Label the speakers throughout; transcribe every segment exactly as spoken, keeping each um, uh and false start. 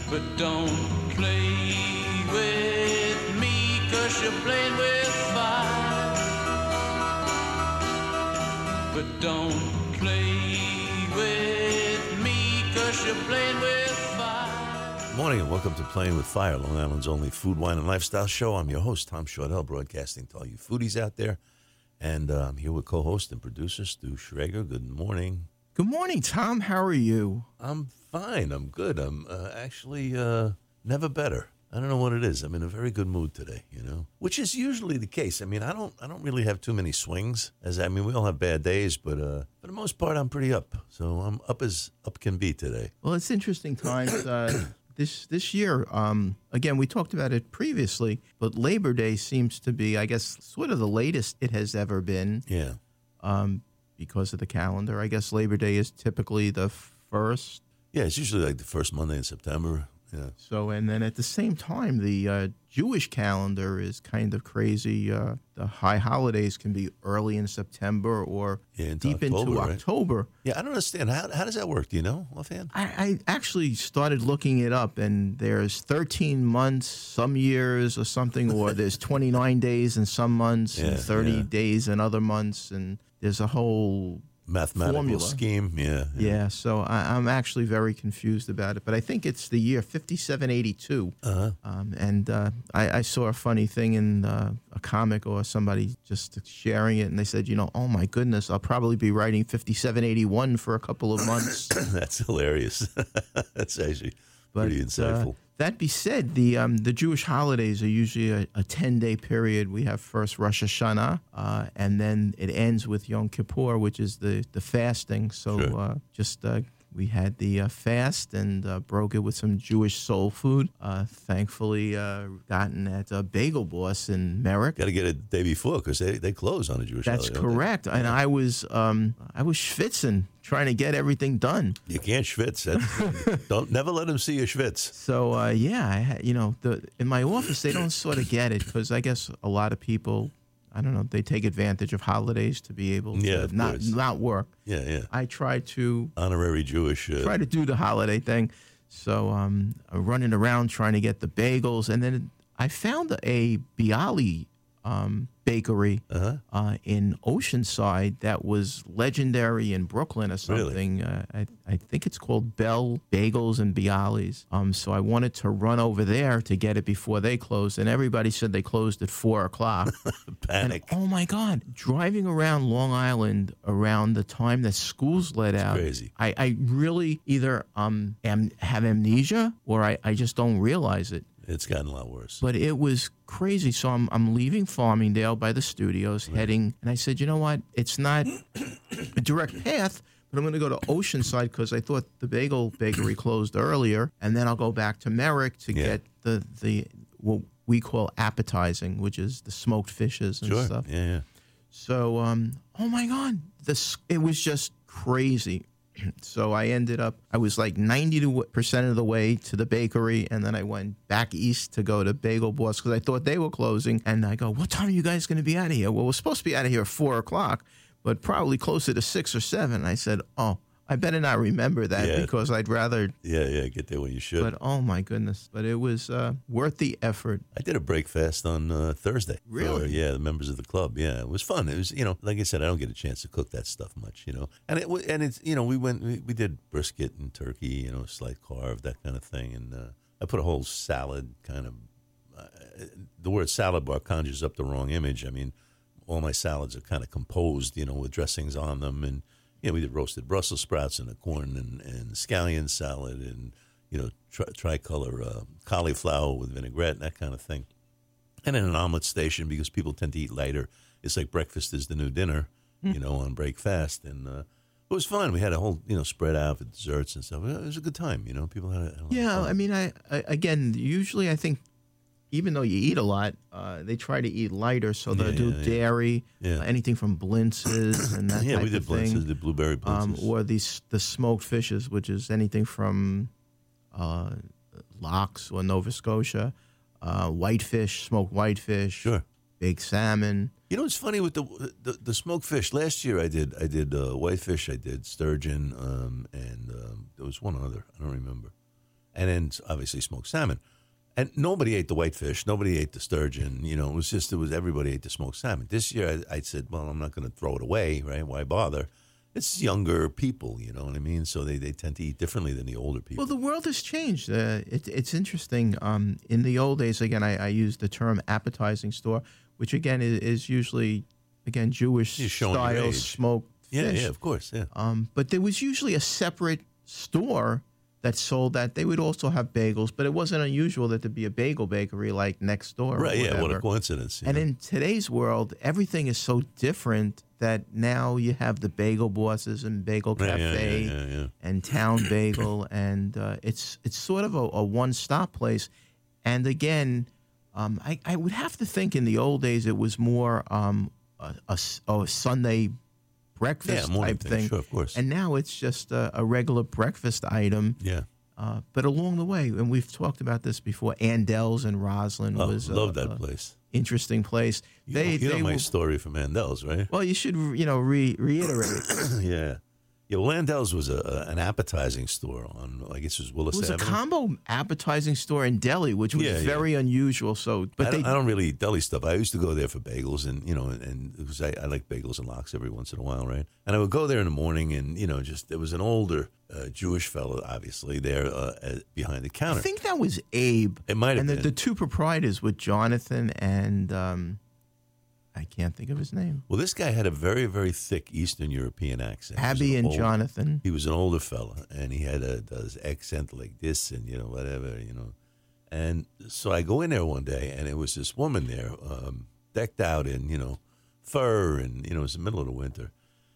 Speaker 1: But don't play with me, 'cause you're playing with fire. But don't play with me, 'cause you're playing with fire.
Speaker 2: Good morning and welcome to Playing with Fire, Long Island's only food, wine, and lifestyle show. I'm your host, Tom Shortell, broadcasting to all you foodies out there. And uh, I'm here with co-host and producer Stu Schrager. Good morning.
Speaker 3: Good morning, Tom. How are you?
Speaker 2: I'm fine. I'm good. I'm uh, actually uh, never better. I don't know what it is. I'm in a very good mood today, you know, which is usually the case. I mean, I don't I don't really have too many swings. As I mean, we all have bad days, but uh, for the most part, I'm pretty up. So I'm up as up can be today.
Speaker 3: Well, it's interesting times. Uh, this this year, um, again, we talked about it previously, but Labor Day seems to be, I guess, sort of the latest it has ever been.
Speaker 2: Yeah.
Speaker 3: Um, because of the calendar. I guess Labor Day is typically the first.
Speaker 2: Yeah, it's usually like the first Monday in September. Yeah.
Speaker 3: So, and then at the same time, the uh, Jewish calendar is kind of crazy. Uh, the high holidays can be early in September or
Speaker 2: Yeah, into
Speaker 3: deep
Speaker 2: October,
Speaker 3: into
Speaker 2: right?
Speaker 3: October.
Speaker 2: Yeah, I don't understand. How how does that work? Do you know offhand?
Speaker 3: I, I actually started looking it up, and there's thirteen months some years or something, or there's twenty-nine days in some months
Speaker 2: Yeah,
Speaker 3: and thirty
Speaker 2: yeah.
Speaker 3: days in other months, and there's a whole
Speaker 2: Mathematical
Speaker 3: formula.
Speaker 2: scheme. Yeah.
Speaker 3: Yeah, so I, I'm actually very confused about it. But I think it's the year fifty-seven eighty-two.
Speaker 2: Uh-huh.
Speaker 3: Um, and uh, I, I saw a funny thing in uh, a comic or somebody just sharing it, and they said, you know, oh my goodness, I'll probably be writing fifty-seven eighty-one for a couple of months.
Speaker 2: That's hilarious. That's actually
Speaker 3: But,
Speaker 2: pretty insightful.
Speaker 3: Uh, that be said, the um, the Jewish holidays are usually a, a ten-day period. We have first Rosh Hashanah, uh, and then it ends with Yom Kippur, which is the, the fasting. So
Speaker 2: Sure.
Speaker 3: uh, just uh, we had the uh, fast and uh, broke it with some Jewish soul food. Uh, thankfully, uh, gotten at uh, Bagel Boss in Merrick.
Speaker 2: Got to get it the day before because they, they close on a Jewish
Speaker 3: That's
Speaker 2: holiday. don't they?
Speaker 3: correct. And I was um, I was schwitzing, trying to get everything done.
Speaker 2: You can't schwitz. That's, don't never let them see you schwitz.
Speaker 3: So uh, yeah, I had, you know, the in my office they don't sort of get it because I guess a lot of people, I don't know, they take advantage of holidays to be able to
Speaker 2: Yeah, of
Speaker 3: not
Speaker 2: course.
Speaker 3: not work.
Speaker 2: Yeah, yeah.
Speaker 3: I try to
Speaker 2: Honorary Jewish. Uh,
Speaker 3: try to do the holiday thing, so um, I'm running around trying to get the bagels, and then I found a Bialy um, bakery
Speaker 2: Uh-huh.
Speaker 3: uh, in Oceanside that was legendary in Brooklyn or
Speaker 2: Really?
Speaker 3: something. Uh, I, I think it's called Bell Bagels and Bialys. Um, so I wanted to run over there to get it before they closed, and everybody said they closed at four o'clock.
Speaker 2: Panic.
Speaker 3: And, oh my God! Driving around Long Island around the time that schools let out,
Speaker 2: crazy.
Speaker 3: I, I really either um am, have amnesia or I, I just don't realize it.
Speaker 2: It's gotten a lot worse.
Speaker 3: But it was crazy. So I'm I'm leaving Farmingdale by the studios, heading, and I said, you know what? It's not a direct path, but I'm going to go to Oceanside because I thought the bagel bakery closed earlier, and then I'll go back to Merrick to
Speaker 2: Yeah.
Speaker 3: get the the what we call appetizing, which is the smoked fishes and
Speaker 2: Sure.
Speaker 3: stuff.
Speaker 2: Yeah, yeah.
Speaker 3: So, um, oh my God, this it was just crazy. So I ended up, I was like ninety percent of the way to the bakery, and then I went back east to go to Bagel Boss because I thought they were closing. And I go, what time are you guys going to be out of here? Well, we're supposed to be out of here at four o'clock, but probably closer to six or seven. I said, oh, I better not remember that
Speaker 2: Yeah.
Speaker 3: because I'd rather,
Speaker 2: Yeah, yeah. Get there when you should.
Speaker 3: but oh my goodness. But it was uh, worth the effort.
Speaker 2: I did a break fast on uh, Thursday.
Speaker 3: Really?
Speaker 2: For, yeah, the members of the club. Yeah, it was fun. It was, you know, like I said, I don't get a chance to cook that stuff much, you know. And it wa- and it's, you know, we went, we, we did brisket and turkey, you know, slight carve, that kind of thing. And uh, I put a whole salad kind of. Uh, the word salad bar conjures up the wrong image. I mean, all my salads are kind of composed, you know, with dressings on them, and you know, we did roasted Brussels sprouts and a corn and, and scallion salad, and you know, tri- tricolor uh, cauliflower with vinaigrette and that kind of thing. And then an omelet station because people tend to eat lighter. It's like breakfast is the new dinner, you know, on break fast. And uh, it was fun. We had a whole, you know, spread out with desserts and stuff. It was a good time, you know. People had a, had a lot of
Speaker 3: Yeah,
Speaker 2: fun.
Speaker 3: I mean, I, I again, usually I think even though you eat a lot, uh, they try to eat lighter, so they'll
Speaker 2: Yeah,
Speaker 3: do
Speaker 2: yeah, yeah.
Speaker 3: dairy,
Speaker 2: Yeah.
Speaker 3: uh, anything from blintzes and that
Speaker 2: yeah,
Speaker 3: type
Speaker 2: we did
Speaker 3: of thing.
Speaker 2: blintzes, did blueberry
Speaker 3: Um,
Speaker 2: blintzes.
Speaker 3: or these the smoked fishes, which is anything from uh, lox or Nova Scotia, uh, whitefish, smoked whitefish,
Speaker 2: Sure.
Speaker 3: baked salmon.
Speaker 2: You know, it's funny with the the, the smoked fish. Last year, I did I did uh, whitefish, I did sturgeon, um, and um, there was one other. I don't remember. and then obviously smoked salmon. And nobody ate the whitefish. Nobody ate the sturgeon. You know, it was just, it was everybody ate the smoked salmon. This year, I, I said, well, I'm not going to throw it away, right? Why bother? It's younger people, you know what I mean? So they, they tend to eat differently than the older people.
Speaker 3: Well, the world has changed. Uh, it, it's interesting. Um, in the old days, again, I, I use the term appetizing store, which again is, is usually, again, Jewish
Speaker 2: You're showing your
Speaker 3: style
Speaker 2: age.
Speaker 3: smoked
Speaker 2: Yeah,
Speaker 3: fish.
Speaker 2: yeah, of course, yeah.
Speaker 3: Um, but there was usually a separate store that sold that. They would also have bagels, but it wasn't unusual that there'd be a bagel bakery like next door. or
Speaker 2: Right, yeah, what a
Speaker 3: whatever.
Speaker 2: coincidence. you
Speaker 3: And
Speaker 2: know?
Speaker 3: in today's world, everything is so different that now you have the Bagel Bosses and Bagel
Speaker 2: Yeah, yeah,
Speaker 3: Cafe
Speaker 2: yeah, yeah, yeah.
Speaker 3: and Town Bagel, and uh, it's it's sort of a, a one-stop place. And again, um, I, I would have to think in the old days it was more um, a, a s- a Sunday breakfast
Speaker 2: Yeah, morning
Speaker 3: type
Speaker 2: thing,
Speaker 3: thing.
Speaker 2: sure, of course.
Speaker 3: And now it's just a, a regular breakfast item.
Speaker 2: Yeah.
Speaker 3: Uh, but along the way, and we've talked about this before, Andel's in Roslyn
Speaker 2: Oh,
Speaker 3: was
Speaker 2: love
Speaker 3: a,
Speaker 2: that
Speaker 3: a
Speaker 2: place.
Speaker 3: interesting place.
Speaker 2: You
Speaker 3: they
Speaker 2: know, you
Speaker 3: they
Speaker 2: know my
Speaker 3: were-
Speaker 2: story from Mandel's, right?
Speaker 3: well, you should you know re- reiterate.
Speaker 2: yeah. Yeah, well, Landel's was a, a, an appetizing store on, I guess it was Willis
Speaker 3: It was a
Speaker 2: Avenue.
Speaker 3: combo appetizing store in Delhi, which was
Speaker 2: Yeah, yeah.
Speaker 3: very unusual. So, but
Speaker 2: I,
Speaker 3: they
Speaker 2: don't, I don't really eat deli stuff. I used to go there for bagels, and you know, and, and it was, I, I like bagels and lox every once in a while, right? And I would go there in the morning, and you know, just there was an older uh, Jewish fellow, obviously, there uh, uh, behind the
Speaker 3: I
Speaker 2: counter.
Speaker 3: think that was Abe.
Speaker 2: It might have
Speaker 3: and the,
Speaker 2: been.
Speaker 3: the two proprietors with Jonathan and um, I can't think of his name.
Speaker 2: Well, this guy had a very, very thick Eastern European accent. He was
Speaker 3: Abby
Speaker 2: an
Speaker 3: and
Speaker 2: old-
Speaker 3: Jonathan.
Speaker 2: He was an older fella, and he had a this accent like this, and you know, whatever, you know. And so I go in there one day, and it was this woman there, um, decked out in, you know, fur, and you know, it was the middle of the winter,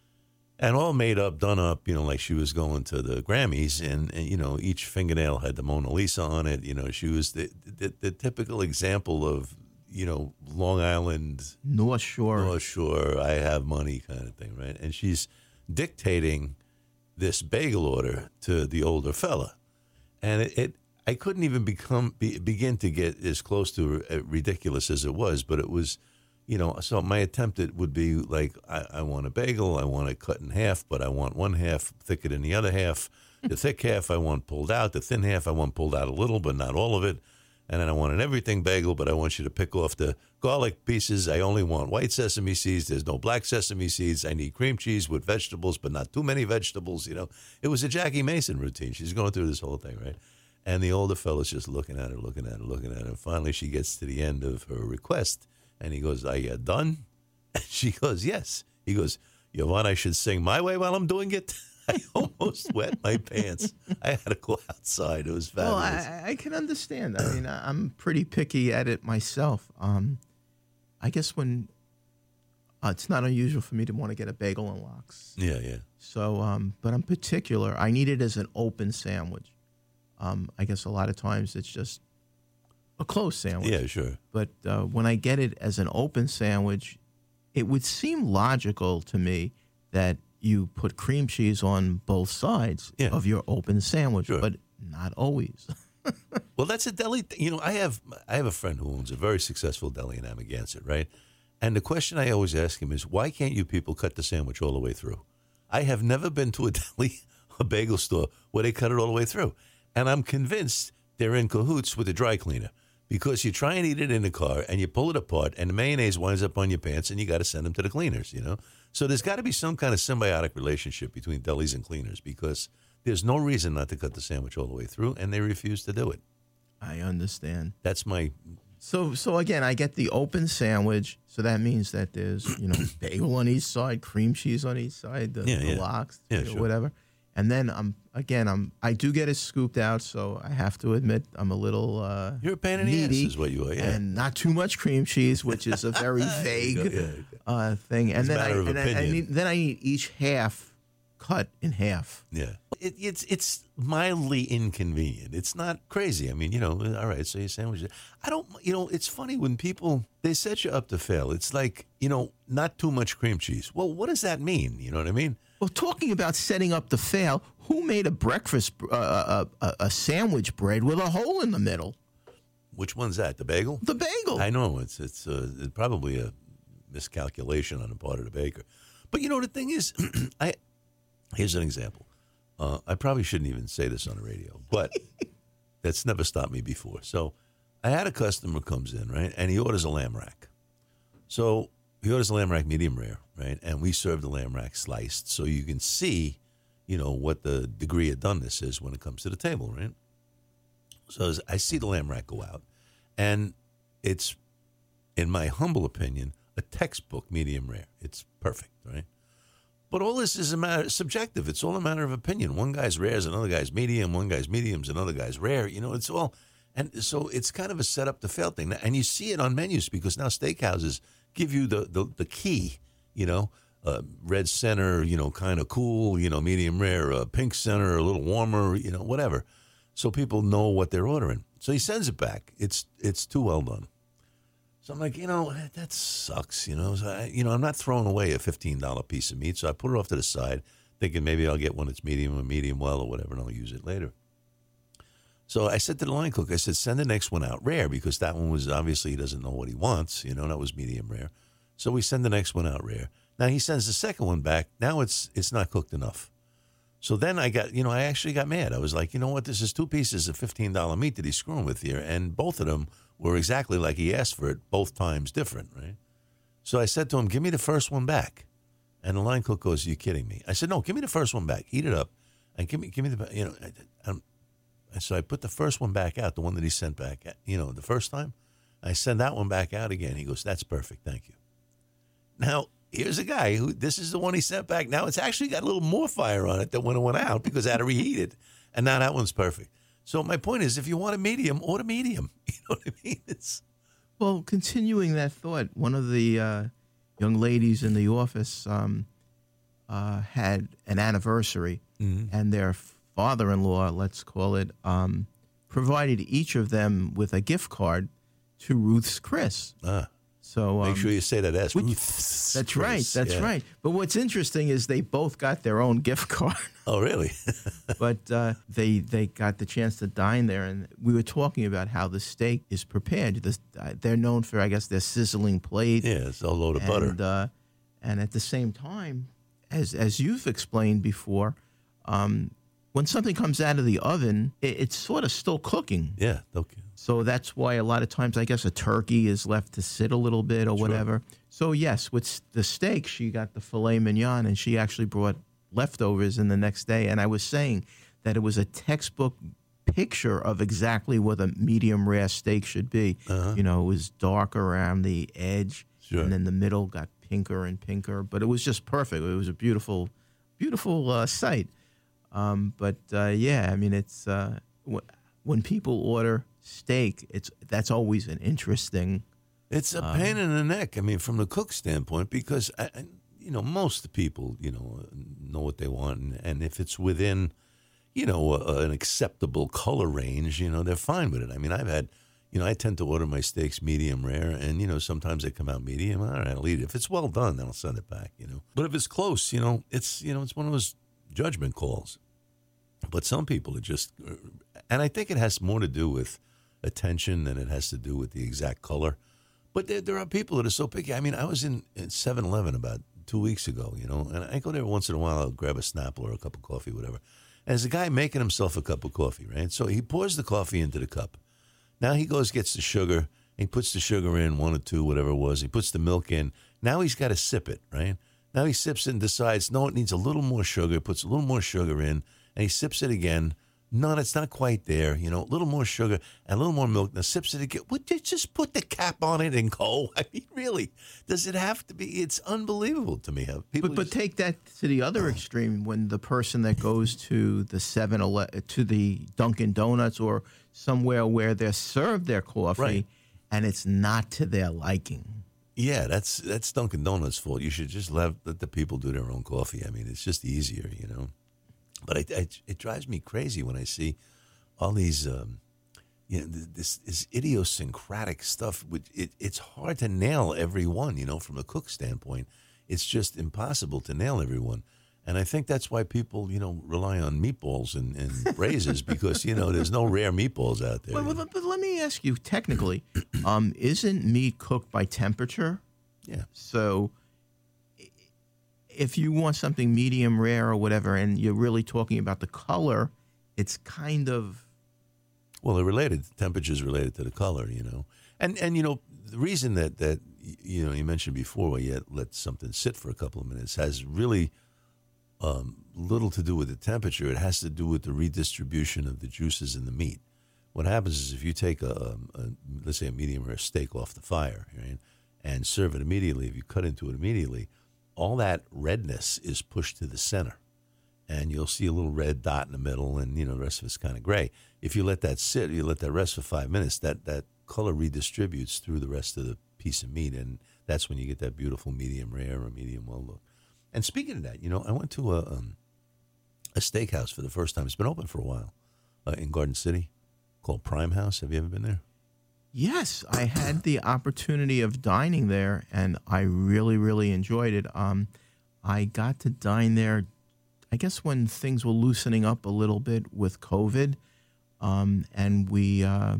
Speaker 2: and all made up, done up, you know, like she was going to the Grammys, and, and you know, each fingernail had the Mona Lisa on it. You know, she was the the, the typical example of, you know, Long Island,
Speaker 3: North Shore.
Speaker 2: North Shore, I have money kind of thing, right? And she's dictating this bagel order to the older fella, and it, it I couldn't even become be, begin to get as close to uh, ridiculous as it was, but it was, you know. So my attempt it would be like, I, I want a bagel, I want it cut in half, but I want one half thicker than the other half. The thick half I want pulled out, the thin half I want pulled out a little, but not all of it. And then I want an everything bagel, but I want you to pick off the garlic pieces. I only want white sesame seeds. There's no black sesame seeds. I need cream cheese with vegetables, but not too many vegetables. You know, it was a Jackie Mason routine. She's going through this whole thing, right? And the older fella's just looking at her, looking at her, looking at her. And finally, she gets to the end of her request, and he goes, "Are you done?" And she goes, "Yes." He goes, "You want I should sing my way while I'm doing it?" I almost wet my pants. I had to go outside. It was
Speaker 3: Well,
Speaker 2: fabulous.
Speaker 3: I, I can understand. I mean, I- I'm pretty picky at it myself. Um, I guess when uh, it's not unusual for me to want to get a bagel and lox.
Speaker 2: yeah, yeah.
Speaker 3: So, um, but I'm particular. I need it as an open sandwich. Um, I guess a lot of times it's just a closed sandwich.
Speaker 2: Yeah, sure.
Speaker 3: But uh, when I get it as an open sandwich, it would seem logical to me that you put cream cheese on both sides
Speaker 2: Yeah.
Speaker 3: of your open sandwich,
Speaker 2: Sure.
Speaker 3: but not always.
Speaker 2: Well, that's a deli. Th- you know, I have I have a friend who owns a very successful deli in Amagansett, right? And the question I always ask him is, why can't you people cut the sandwich all the way through? I have never been to a deli, a bagel store where they cut it all the way through, and I'm convinced they're in cahoots with the dry cleaner, because you try and eat it in the car and you pull it apart and the mayonnaise winds up on your pants and you got to send them to the cleaners, you know? So there's got to be some kind of symbiotic relationship between delis and cleaners, because there's no reason not to cut the sandwich all the way through, and they refuse to do it.
Speaker 3: I understand.
Speaker 2: That's my
Speaker 3: So, so again, I get the open sandwich. So that means that there's, you know, bagel on each side, cream cheese on each side, the,
Speaker 2: Yeah,
Speaker 3: the
Speaker 2: yeah.
Speaker 3: lox,
Speaker 2: Yeah,
Speaker 3: you know,
Speaker 2: sure.
Speaker 3: whatever. And then I'm again, I'm I do get it scooped out. So I have to admit, I'm a little uh,
Speaker 2: You're a pain in the ass,
Speaker 3: needy,
Speaker 2: is what you are, yeah.
Speaker 3: and not too much cream cheese, which is a very vague
Speaker 2: Yeah, yeah.
Speaker 3: uh, thing. And
Speaker 2: It's a
Speaker 3: then I,
Speaker 2: matter of
Speaker 3: and I, I
Speaker 2: opinion.
Speaker 3: need, then I need each half cut in half.
Speaker 2: Yeah, it, it's it's mildly inconvenient. It's not crazy. I mean, you know, all right. So you sandwich it. I don't. You know, it's funny when people they set you up to fail. It's like, you know, not too much cream cheese. Well, what does that mean? You know what I mean?
Speaker 3: Well, talking about setting up the fail, who made a breakfast, uh, a, a, a sandwich bread with a hole in the middle?
Speaker 2: Which one's that? The bagel?
Speaker 3: The bagel.
Speaker 2: I know it's it's, uh, it's probably a miscalculation on the part of the baker. But you know, the thing is, I here's an example. Uh, I probably shouldn't even say this on the radio, but That's never stopped me before. So I had a customer comes in, right, and he orders a lamb rack. So he orders a lamb rack medium rare, right, and we serve the lamb rack sliced, so you can see, you know, what the degree of doneness is when it comes to the table, right? So as I see the lamb rack go out, and it's, in my humble opinion, a textbook medium rare. It's perfect, right? But all this is a matter subjective. It's all a matter of opinion. One guy's rare is another guy's medium. One guy's medium is another guy's rare. You know, it's all, and so it's kind of a setup to fail thing. And you see it on menus because now steakhouses give you the the, the key. You know, uh, red center, you know, kind of cool. You know, medium rare. Uh, pink center, a little warmer. You know, whatever. So people know what they're ordering. So he sends it back. It's it's too well done. So I'm like, you know, that sucks, you know. So I, you know, I'm not throwing away a fifteen dollars piece of meat, so I put it off to the side, thinking maybe I'll get one that's medium or medium well or whatever, and I'll use it later. So I said to the line cook, I said, send the next one out rare, because that one was obviously he doesn't know what he wants, you know, that was medium rare. So we send the next one out rare. Now he sends the second one back. Now it's it's not cooked enough. So then I got, you know, I actually got mad. I was like, you know what, this is two pieces of fifteen dollars meat that he's screwing with here, and both of them were exactly like he asked for it, both times different, right? So I said to him, give me the first one back. And the line cook goes, are you kidding me? I said, no, give me the first one back. Heat it up. And give me, give me the, you know, I, I'm, so I put the first one back out, the one that he sent back, you know, the first time. I send that one back out again. He goes, that's perfect. Thank you. Now, here's a guy who, this is the one he sent back. Now it's actually got a little more fire on it than when it went out because I had to reheat it. And now that one's perfect. So my point is, if you want a medium, order medium. You know what I mean? It's
Speaker 3: Well, continuing that thought, one of the uh, young ladies in the office um, uh, had an anniversary,
Speaker 2: mm-hmm.
Speaker 3: and their father-in-law, let's call it, um, provided each of them with a gift card to Ruth's Chris.
Speaker 2: ah,
Speaker 3: So um,
Speaker 2: make sure you say that as
Speaker 3: which-
Speaker 2: Ruth's
Speaker 3: That's
Speaker 2: Chris.
Speaker 3: right. That's
Speaker 2: Yeah.
Speaker 3: right. But what's interesting is they both got their own gift card.
Speaker 2: Oh, really?
Speaker 3: But uh, they they got the chance to dine there, and we were talking about how the steak is prepared. This, uh, they're known for, I guess, their sizzling plate.
Speaker 2: Yeah, it's a load of butter.
Speaker 3: And, uh, and at the same time, as as you've explained before, um, when something comes out of the oven, it, it's sort of still cooking.
Speaker 2: Yeah, okay.
Speaker 3: So that's why a lot of times, I guess, a turkey is left to sit a little bit or
Speaker 2: Sure.
Speaker 3: whatever. So, yes, with the steak, she got the filet mignon, and she actually brought leftovers in the next day. And I was saying that it was a textbook picture of exactly what a medium rare steak should be.
Speaker 2: Uh-huh.
Speaker 3: You know, it was dark around the edge,
Speaker 2: Sure.
Speaker 3: and then the middle got pinker and pinker. But it was just perfect. It was a beautiful, beautiful uh, sight. Um, but, uh, yeah, I mean, it's uh, w- when people order steak, it's that's always an interesting.
Speaker 2: It's a pain in the neck. I mean, from the cook standpoint, because I, I, you know, most of the people, you know, know what they want, and, and if it's within, you know, a, an acceptable color range, you know, they're fine with it. I mean, I've had, you know, I tend to order my steaks medium rare, and you know, sometimes they come out medium. All right, I'll eat it. If it's well done, then I'll send it back. You know, but if it's close, you know, it's you know, it's one of those judgment calls. But some people are just, and I think it has more to do with attention than it has to do with the exact color. But there, there are people that are so picky. I mean, I was in, in seven eleven about two weeks ago, you know, and I go there once in a while. I'll grab a Snapple or a cup of coffee, whatever. And there's a guy making himself a cup of coffee, right? So he pours the coffee into the cup. Now he goes, gets the sugar, he puts the sugar in, one or two, whatever it was. He puts the milk in. Now he's got to sip it, right? Now he sips it and decides, no, it needs a little more sugar, puts a little more sugar in, and he sips it again. No, it's not quite there. You know, a little more sugar and a little more milk. Now sips it again. Would you just put the cap on it and go? I mean, really, does it have to be? It's unbelievable to me how people.
Speaker 3: But but
Speaker 2: just-
Speaker 3: take that to the other extreme when the person that goes to the seven to the Dunkin' Donuts or somewhere where they're served their coffee,
Speaker 2: Right.
Speaker 3: and it's not to their liking.
Speaker 2: Yeah, that's that's Dunkin' Donuts' fault. You should just let, let the people do their own coffee. I mean, it's just easier, you know. But I, I, it drives me crazy when I see all these, um, you know, this, this idiosyncratic stuff. Which it, it's hard to nail every one, you know, from a cook standpoint. It's just impossible to nail everyone. And I think that's why people, you know, rely on meatballs and, and braises because, you know, there's no rare meatballs out there.
Speaker 3: Well, but, but let me ask you, technically, um, isn't meat cooked by temperature?
Speaker 2: Yeah.
Speaker 3: So i- if you want something medium rare or whatever, and you're really talking about the color, it's kind of
Speaker 2: Well, they're related. The temperature is related to the color, you know. And, and you know, the reason that, that, you know, you mentioned before where you let something sit for a couple of minutes has really um, little to do with the temperature. It has to do with the redistribution of the juices in the meat. What happens is if you take, a, a let's say, a medium rare steak off the fire, right, and serve it immediately, if you cut into it immediately, all that redness is pushed to the center. And you'll see a little red dot in the middle, and, you know, the rest of it's kind of gray. If you let that sit, you let that rest for five minutes, that, that color redistributes through the rest of the piece of meat, and that's when you get that beautiful medium rare or medium well look. And speaking of that, you know, I went to a um, a steakhouse for the first time. It's been open for a while uh, in Garden City called Prime House. Have you ever been there?
Speaker 3: Yes, I had the opportunity of dining there, and I really, really enjoyed it. Um, I got to dine there, I guess, when things were loosening up a little bit with COVID, um, and we uh,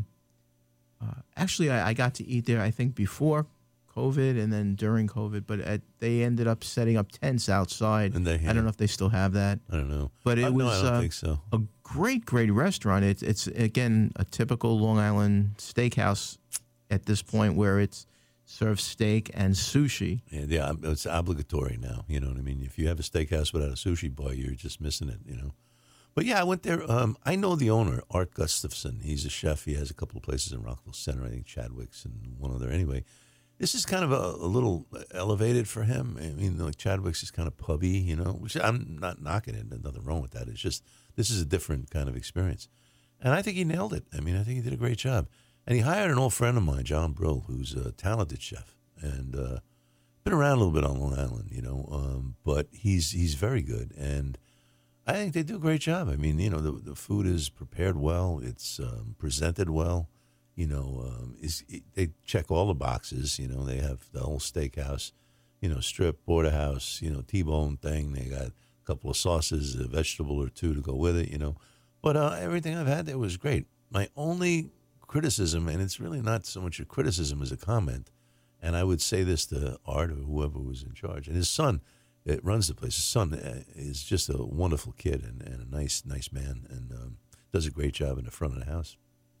Speaker 3: uh, actually I, I got to eat there, I think, before COVID and then during COVID, but at, they ended up setting up tents outside.
Speaker 2: And they, yeah.
Speaker 3: I don't know if they still have that.
Speaker 2: I don't know.
Speaker 3: But it
Speaker 2: uh,
Speaker 3: was
Speaker 2: no, I don't
Speaker 3: uh,
Speaker 2: think so.
Speaker 3: a great, great restaurant. It's, it's, again, a typical Long Island steakhouse at this point where it's serves steak and sushi.
Speaker 2: Yeah, yeah, it's obligatory now. You know what I mean? If you have a steakhouse without a sushi bar, you're just missing it, you know. But yeah, I went there. Um, I know the owner, Art Gustafson. He's a chef. He has a couple of places in Rockville Center, I think Chadwick's and one other. Anyway, this is kind of a, a little elevated for him. I mean, like Chadwick's is kind of pubby, you know, which I'm not knocking it. There's nothing wrong with that. It's just this is a different kind of experience. And I think he nailed it. I mean, I think he did a great job. And he hired an old friend of mine, John Brill, who's a talented chef and uh, been around a little bit on Long Island, you know, um, but he's he's very good. And I think they do a great job. I mean, you know, the, the food is prepared well. It's um, presented well. You know, um, is it, they check all the boxes. You know, they have the whole steakhouse, you know, strip, porterhouse, you know, T-bone thing. They got a couple of sauces, a vegetable or two to go with it, you know. But uh, everything I've had there was great. My only criticism, and it's really not so much a criticism as a comment, and I would say this to Art or whoever was in charge, and his son it runs the place. His son is just a wonderful kid and, and a nice, nice man, and um, does a great job in the front of the house.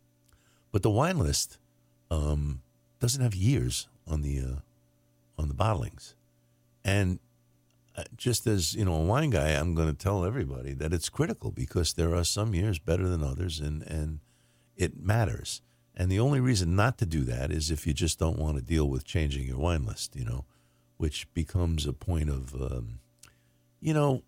Speaker 2: But the wine list um, doesn't have years on the uh, on the bottlings, and just as you know, a wine guy, I'm going to tell everybody that it's critical because there are some years better than others, and and it matters. And the only reason not to do that is if you just don't want to deal with changing your wine list, you know, which becomes a point of, um, you know,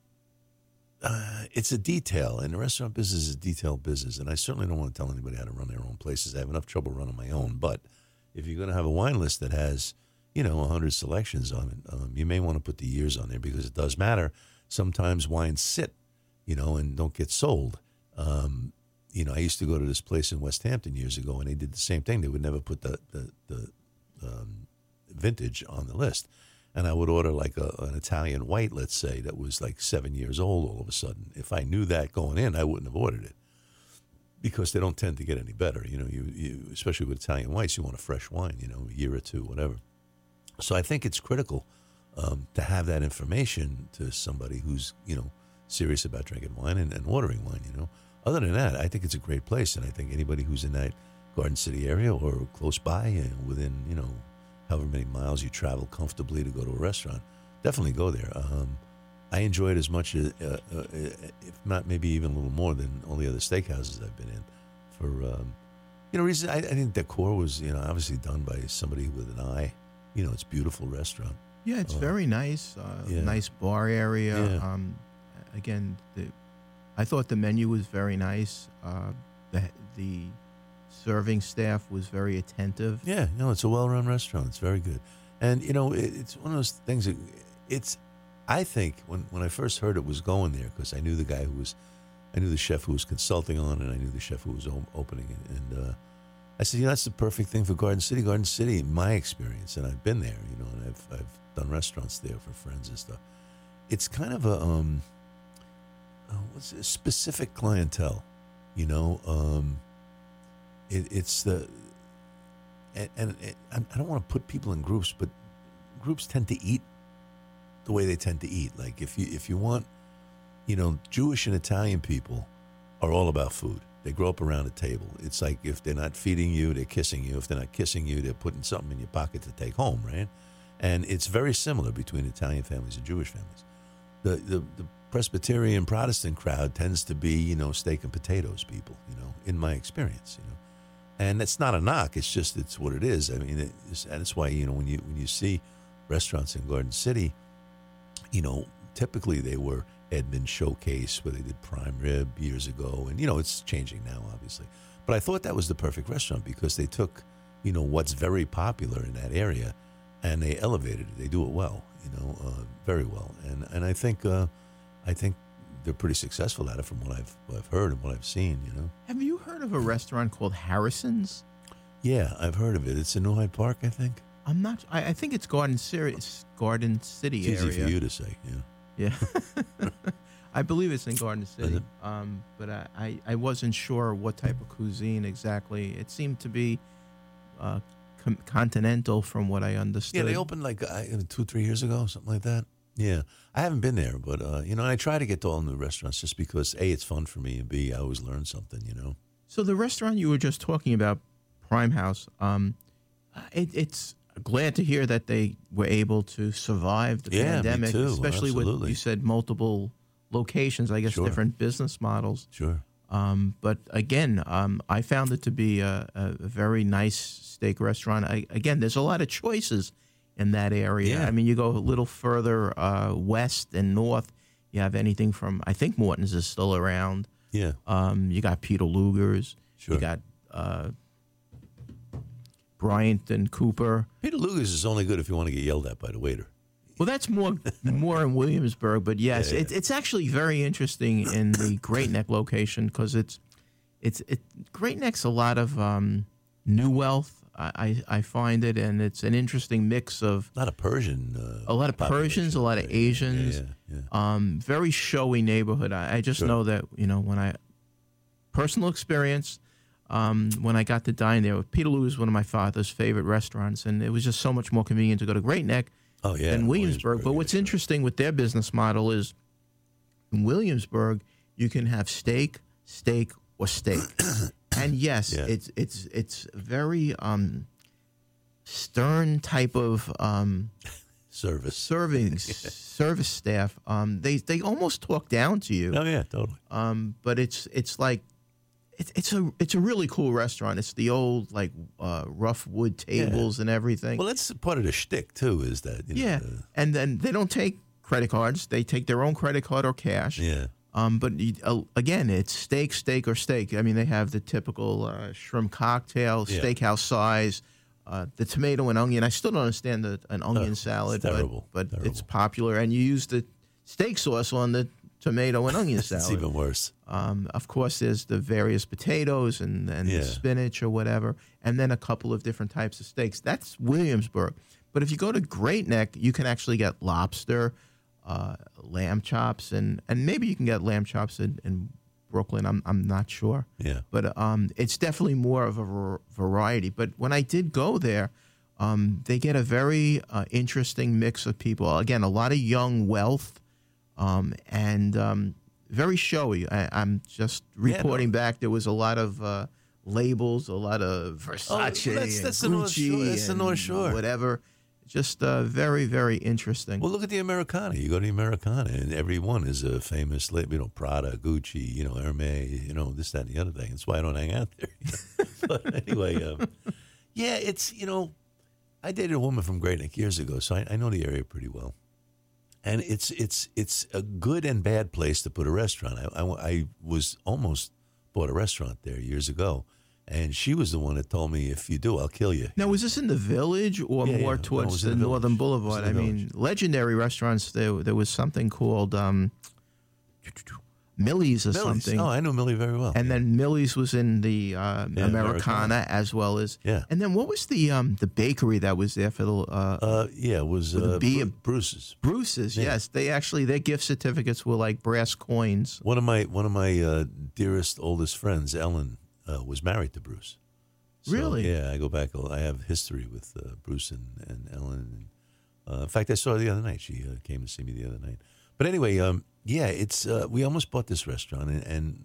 Speaker 2: uh, it's a detail. And the restaurant business is a detailed business. And I certainly don't want to tell anybody how to run their own places. I have enough trouble running my own. But if you're going to have a wine list that has, you know, one hundred selections on it, um, you may want to put the years on there because it does matter. Sometimes wines sit, you know, and don't get sold. Um You know, I used to go to this place in West Hampton years ago, and they did the same thing. They would never put the the, the um, vintage on the list. And I would order like a, an Italian white, let's say, that was like seven years old all of a sudden. If I knew that going in, I wouldn't have ordered it because they don't tend to get any better. You know, you, you especially with Italian whites, you want a fresh wine, you know, a year or two, whatever. So I think it's critical um, to have that information to somebody who's, you know, serious about drinking wine and, and ordering wine, you know. Other than that, I think it's a great place, and I think anybody who's in that Garden City area or close by and within, you know, however many miles you travel comfortably to go to a restaurant, definitely go there. Um, I enjoy it as much, as, uh, uh, if not maybe even a little more than all the other steakhouses I've been in. For, um, you know, reason I, I think decor was, you know, obviously done by somebody with an eye. You know, it's a beautiful restaurant.
Speaker 3: Yeah, it's
Speaker 2: uh,
Speaker 3: very nice. Uh,
Speaker 2: yeah. Nice
Speaker 3: bar area.
Speaker 2: Yeah.
Speaker 3: Um, again, the I thought the menu was very nice. Uh, the the serving staff was very attentive.
Speaker 2: Yeah, no, it's a well-run restaurant. It's very good. And, you know, it, it's one of those things that it's, I think, when, when I first heard it was going there, because I knew the guy who was, I knew the chef who was consulting on it, and I knew the chef who was o- opening it. And uh, I said, you know, that's the perfect thing for Garden City. Garden City, in my experience, and I've been there, you know, and I've, I've done restaurants there for friends and stuff. It's kind of a... Um, Uh, what's a specific clientele, you know? Um, it, it's the, and, and it, I don't want to put people in groups, but groups tend to eat the way they tend to eat. Like if you if you want, you know, Jewish and Italian people are all about food. They grow up around a table. It's like if they're not feeding you, they're kissing you. If they're not kissing you, they're putting something in your pocket to take home, right? And it's very similar between Italian families and Jewish families. The the, the Presbyterian Protestant crowd tends to be, you know, steak and potatoes people, you know, in my experience, you know. And it's not a knock. It's just, it's what it is. I mean, it's, and it's why, you know, when you when you see restaurants in Garden City, you know, typically they were Edmund Showcase, where they did prime rib years ago. And, you know, it's changing now, obviously. But I thought that was the perfect restaurant because they took, you know, what's very popular in that area and they elevated it. They do it well, you know, uh, very well. And and I think uh, I think they're pretty successful at it from what I've what I've heard and what I've seen, you know.
Speaker 3: Have you heard of a restaurant called Harrison's?
Speaker 2: Yeah, I've heard of it. It's in New Hyde Park, I think.
Speaker 3: I'm not. I, I think it's Garden City. It's Garden City
Speaker 2: It's
Speaker 3: area.
Speaker 2: easy for you to say, yeah.
Speaker 3: Yeah. I believe it's in Garden
Speaker 2: Is
Speaker 3: City.
Speaker 2: it?
Speaker 3: Um, but I, I, I wasn't sure what type of cuisine exactly. It seemed to be uh, com- continental from what I understood.
Speaker 2: Yeah, they opened like uh, two, three years ago, something like that. Yeah, I haven't been there, but uh, you know, I try to get to all new restaurants just because A, it's fun for me, and B, I always learn something, you know.
Speaker 3: So the restaurant you were just talking about, Prime House, um, it, it's glad to hear that they were able to survive the
Speaker 2: Yeah, me
Speaker 3: pandemic,
Speaker 2: too,
Speaker 3: especially with,
Speaker 2: absolutely.
Speaker 3: you said, multiple locations, I guess
Speaker 2: Sure.
Speaker 3: different business models.
Speaker 2: Sure.
Speaker 3: Um, but again, um, I found it to be a, a very nice steak restaurant. I, again, there's a lot of choices in that area.
Speaker 2: Yeah.
Speaker 3: I mean, you go a little further uh, west and north, you have anything from, I think Morton's is still around.
Speaker 2: Yeah.
Speaker 3: Um, you got Peter Luger's.
Speaker 2: Sure.
Speaker 3: You got uh, Bryant and Cooper.
Speaker 2: Peter Luger's is only good if you want to get yelled at by the waiter.
Speaker 3: Well, that's more more in Williamsburg, but yes,
Speaker 2: Yeah, yeah.
Speaker 3: It, it's actually very interesting in the Great Neck location because it's it's it Great Neck's a lot of um, New Wealth. I, I I find it, and it's an interesting mix of
Speaker 2: A lot of Persian. Uh,
Speaker 3: a lot of Persians, a lot of
Speaker 2: population.
Speaker 3: Asians.
Speaker 2: Yeah, yeah, yeah.
Speaker 3: Um, very showy neighborhood. I, I just
Speaker 2: Sure.
Speaker 3: know that you know when I personal experience. Um, when I got to dine there, Peter Lou's was one of my father's favorite restaurants, and it was just so much more convenient to go to Great Neck
Speaker 2: Oh, yeah.
Speaker 3: than Williamsburg. But
Speaker 2: yeah,
Speaker 3: what's
Speaker 2: sure.
Speaker 3: interesting with their business model is in Williamsburg, you can have steak, steak, or steak. And yes,
Speaker 2: Yeah.
Speaker 3: it's it's it's very um, stern type of um,
Speaker 2: Service.
Speaker 3: serving service staff. Um, they they almost talk down to you.
Speaker 2: Oh, yeah, totally.
Speaker 3: Um, but it's it's like it's it's a it's a really cool restaurant. It's the old like uh, rough wood tables and everything.
Speaker 2: Well, that's part of the shtick, too, is that, you know,
Speaker 3: yeah,
Speaker 2: the-
Speaker 3: and then they don't take credit cards. They take their own credit card or cash.
Speaker 2: yeah.
Speaker 3: Um, but you, uh, again, it's steak, steak, or steak. I mean, they have the typical uh, shrimp cocktail,
Speaker 2: Yeah.
Speaker 3: steakhouse size, uh, the tomato and onion. I still don't understand the, an onion
Speaker 2: it's
Speaker 3: salad,
Speaker 2: terrible,
Speaker 3: but but it's
Speaker 2: terrible.
Speaker 3: popular. And you use the steak sauce on the tomato and onion
Speaker 2: It's
Speaker 3: salad.
Speaker 2: even worse.
Speaker 3: Um, of course, there's the various potatoes and, and
Speaker 2: Yeah.
Speaker 3: spinach or whatever, and then a couple of different types of steaks. That's Williamsburg. But if you go to Great Neck, you can actually get lobster, uh, lamb chops, and, and maybe you can get lamb chops in, in Brooklyn. I'm I'm not sure.
Speaker 2: Yeah.
Speaker 3: But um, it's definitely more of a var- variety. But when I did go there, um, they get a very uh, interesting mix of people. Again, a lot of young wealth, um, and um, very showy. I, I'm just
Speaker 2: Yeah,
Speaker 3: reporting
Speaker 2: no.
Speaker 3: back. There was a lot of uh, labels, a lot of Versace,
Speaker 2: Oh, that's-
Speaker 3: and
Speaker 2: that's the North
Speaker 3: Gucci,
Speaker 2: Shore- that's the
Speaker 3: and
Speaker 2: North Shore.
Speaker 3: whatever. Just uh, very, very interesting.
Speaker 2: Well, look at the Americana. You go to the Americana, and every one is a famous, lab- you know, Prada, Gucci, you know, Hermes, you know, this, that, and the other thing. That's why I don't hang out there. you know. But anyway, um, yeah, it's, you know, I dated a woman from Great Neck years ago, so I, I know the area pretty well. And it's it's it's a good and bad place to put a restaurant. I, I, I was almost bought a restaurant there years ago, and she was the one that told me, if you do, I'll kill you.
Speaker 3: Now, was this in the village or
Speaker 2: Yeah,
Speaker 3: more
Speaker 2: yeah. No, it
Speaker 3: towards
Speaker 2: was in
Speaker 3: the
Speaker 2: the village.
Speaker 3: Northern
Speaker 2: It was
Speaker 3: Boulevard?
Speaker 2: in
Speaker 3: I
Speaker 2: the
Speaker 3: mean,
Speaker 2: village.
Speaker 3: legendary restaurants. There, there was something called um, Millie's or
Speaker 2: Millie's.
Speaker 3: something.
Speaker 2: Oh, I know Millie very well.
Speaker 3: And
Speaker 2: yeah.
Speaker 3: then Millie's was in the uh,
Speaker 2: Yeah,
Speaker 3: Americana,
Speaker 2: Americana.
Speaker 3: as well as.
Speaker 2: Yeah.
Speaker 3: And then what was the um, the bakery that was there for the uh,
Speaker 2: Uh, yeah, it was
Speaker 3: With a
Speaker 2: uh,
Speaker 3: B-
Speaker 2: Bru- Bruce's.
Speaker 3: Bruce's?
Speaker 2: yeah.
Speaker 3: Yes, they actually their gift certificates were like brass coins.
Speaker 2: One of my one of my uh, dearest oldest friends, Ellen, uh, was married to Bruce. So,
Speaker 3: Really?
Speaker 2: Yeah, I go back. I have history with uh, Bruce and, and Ellen. Uh, in fact, I saw her the other night. She uh, came to see me the other night. But anyway, um, yeah, it's uh, we almost bought this restaurant, and, and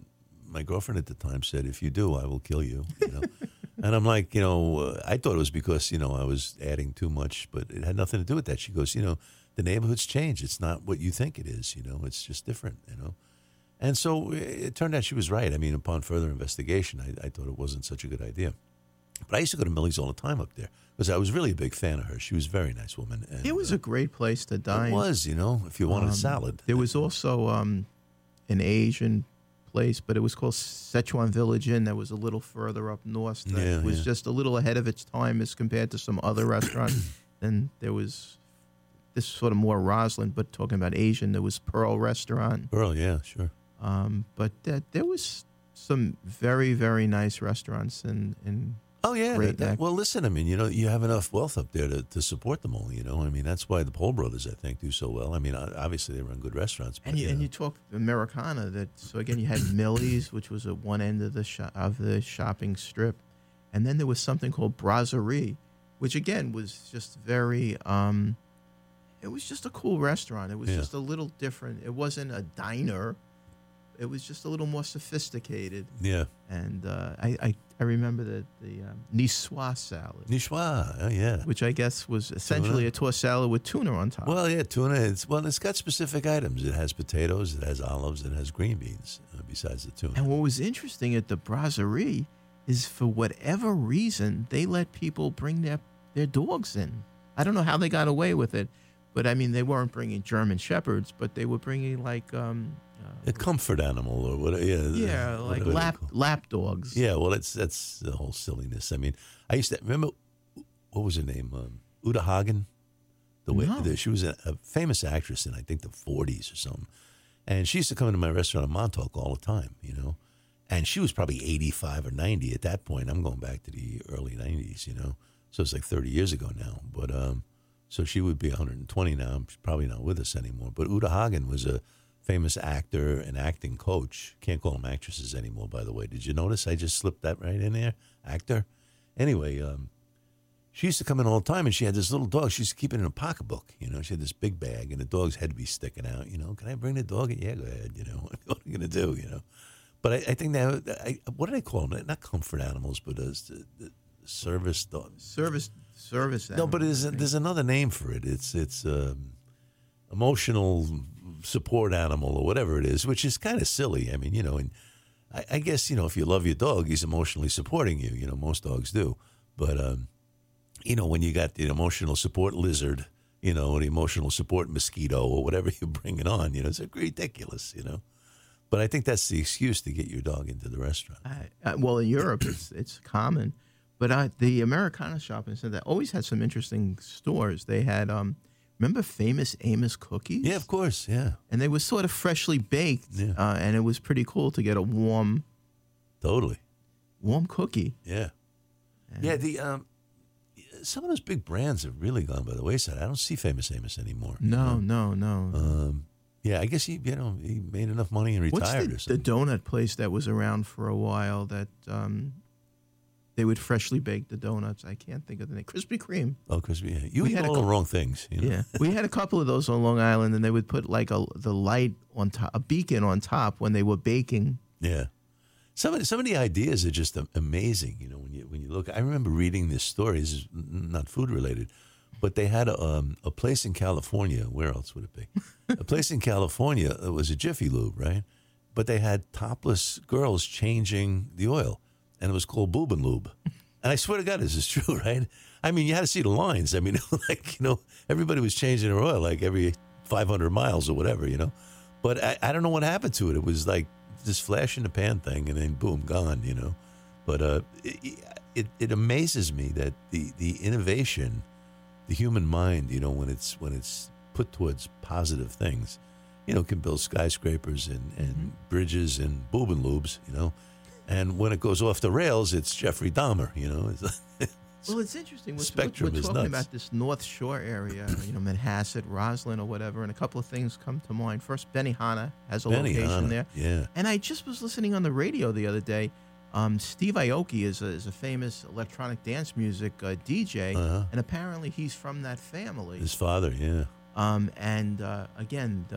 Speaker 2: my girlfriend at the time said, "If you do, I will kill you." You know, and I'm like, you know, uh, I thought it was because you know I was adding too much, but it had nothing to do with that. She goes, you know, the neighborhood's changed. It's not what you think it is. You know, it's just different. You know, and so it turned out she was right. I mean, upon further investigation, I, I thought it wasn't such a good idea. But I used to go to Millie's all the time up there because I was really a big fan of her. She was a very nice woman. And,
Speaker 3: It was
Speaker 2: uh,
Speaker 3: a great place to dine.
Speaker 2: It was, you know, if you wanted
Speaker 3: Um,
Speaker 2: a salad.
Speaker 3: There was also um, an Asian place, but it was called Sichuan Village Inn that was a little further up north. That
Speaker 2: Yeah,
Speaker 3: was
Speaker 2: yeah.
Speaker 3: just a little ahead of its time as compared to some other restaurants. And there was this sort of more Roslyn, but talking about Asian, there was Pearl Restaurant.
Speaker 2: Pearl, yeah, sure.
Speaker 3: Um, but uh, there was some very, very nice restaurants in, in
Speaker 2: Oh, yeah.
Speaker 3: Great
Speaker 2: that- that-
Speaker 3: neck.
Speaker 2: well, listen, I mean, you know, you have enough wealth up there to, to support them all, you know. I mean, that's why the Paul brothers, I think, do so well. I mean, o- obviously they run good restaurants. But,
Speaker 3: And you,
Speaker 2: yeah.
Speaker 3: and you talk Americana. That so again, you had Millie's, which was at one end of the sho- of the shopping strip, and then there was something called Brasserie, which again was just very. Um, it was just a cool restaurant. It was
Speaker 2: Yeah.
Speaker 3: just a little different. It wasn't a diner. It was just a little more sophisticated.
Speaker 2: Yeah.
Speaker 3: And uh, I, I I remember the the um, niçoise salad,
Speaker 2: Nishwa, oh, yeah.
Speaker 3: which I guess was essentially a tossed salad with tuna on top.
Speaker 2: Well, yeah, tuna. It's well, it's got specific items. It has potatoes, it has olives, it has green beans. Uh, besides the tuna,
Speaker 3: And what was interesting at the Brasserie is for whatever reason, they let people bring their, their dogs in. I don't know how they got away with it, but I mean, they weren't bringing German Shepherds, but they were bringing like, um, uh,
Speaker 2: a comfort animal or whatever. Yeah,
Speaker 3: yeah, like
Speaker 2: whatever they
Speaker 3: lap
Speaker 2: call-
Speaker 3: lap dogs.
Speaker 2: Yeah, well, that's that's the whole silliness. I mean, I used to remember what was her name, um, Uta Hagen. The way
Speaker 3: No.
Speaker 2: the, she was a, a famous actress in I think the forties or something, and she used to come into my restaurant in Montauk all the time. You know, and she was probably eighty-five or ninety at that point. I'm going back to the early nineties. You know, so it's like thirty years ago now. But um, so she would be one hundred twenty now. She's probably not with us anymore. But Uta Hagen was a famous actor and acting coach. Can't call them actresses anymore, by the way. Did you notice I just slipped that right in there? Actor. Anyway, um, she used to come in all the time, and she had this little dog. She used to keep it in a pocketbook. You know, she had this big bag, and the dog's head would be sticking out. You know, can I bring the dog? Yeah, go ahead. You know, what are you going to do? You know. But I, I think that, I, what do they call them? Not comfort animals, but as the, the service dogs.
Speaker 3: Service, service.
Speaker 2: No, but
Speaker 3: animal,
Speaker 2: there's,
Speaker 3: I think.
Speaker 2: there's another name for it. It's it's um, emotional support animal or whatever it is, which is kind of silly. I mean, you know, and I, I guess, you know, if you love your dog, he's emotionally supporting you. You know, most dogs do. But, um, you know, when you got the emotional support lizard, you know, the emotional support mosquito or whatever you're bringing on, you know, it's ridiculous, you know. But I think that's the excuse to get your dog into the restaurant.
Speaker 3: I, uh, well, in Europe, it's it's common, but uh, the Americana shopping center always had some interesting stores. They had, um, remember, Famous Amos cookies?
Speaker 2: Yeah, of course, yeah,
Speaker 3: And they were sort of freshly baked,
Speaker 2: Yeah.
Speaker 3: uh, and it was pretty cool to get a warm,
Speaker 2: totally.
Speaker 3: warm cookie.
Speaker 2: Yeah. Yeah, the um, some of those big brands have really gone by the wayside. I don't see Famous Amos anymore.
Speaker 3: No, no, no.
Speaker 2: Um, yeah, I guess he, you know, he made enough money and
Speaker 3: What's
Speaker 2: retired
Speaker 3: the,
Speaker 2: or
Speaker 3: the
Speaker 2: something.
Speaker 3: donut place that was around for a while that um, they would freshly bake the donuts? I can't think of the name. Krispy Kreme.
Speaker 2: oh, crispy. Yeah. You
Speaker 3: we
Speaker 2: eat
Speaker 3: had a
Speaker 2: all the
Speaker 3: cou-
Speaker 2: wrong things. You know?
Speaker 3: Yeah, we had a couple of those on Long Island, and they would put like a the light on top, a beacon on top when they were baking.
Speaker 2: Yeah. Some of, some of the ideas are just am- amazing. You know, when you when you look, I remember reading this story. This is n- not food related, but they had a, um, a place in California. Where else would it be? A place in California. It was a Jiffy Lube, right? But they had topless girls changing the oil, and it was called Boob and Lube. And I swear to God, this is true, right? I mean, you had to see the lines. I mean, like, you know, everybody was changing their oil like every five hundred miles or whatever, you know. But I, I don't know what happened to it. It was like this flash in the pan thing, and then boom, gone, you know. But uh, it, it it amazes me that the, the innovation, the human mind, you know, when it's when it's put towards positive things, you know, can build skyscrapers and, and
Speaker 3: Mm-hmm.
Speaker 2: bridges and boob and lubes, you know. And when it goes off the rails, it's Jeffrey Dahmer, you know. It's,
Speaker 3: Well, it's interesting. We're,
Speaker 2: Spectrum
Speaker 3: we're
Speaker 2: is
Speaker 3: talking
Speaker 2: nuts.
Speaker 3: about this North Shore area, you know, Manhasset, Roslyn, or whatever, and a couple of things come to mind. First, Benihana has a location
Speaker 2: Benihana,
Speaker 3: there.
Speaker 2: yeah.
Speaker 3: And I just was listening on the radio the other day. Um, Steve Aoki is a, is a famous electronic dance music uh, D J,
Speaker 2: Uh-huh.
Speaker 3: and apparently he's from that family.
Speaker 2: His father, yeah.
Speaker 3: Um, and uh, again, uh,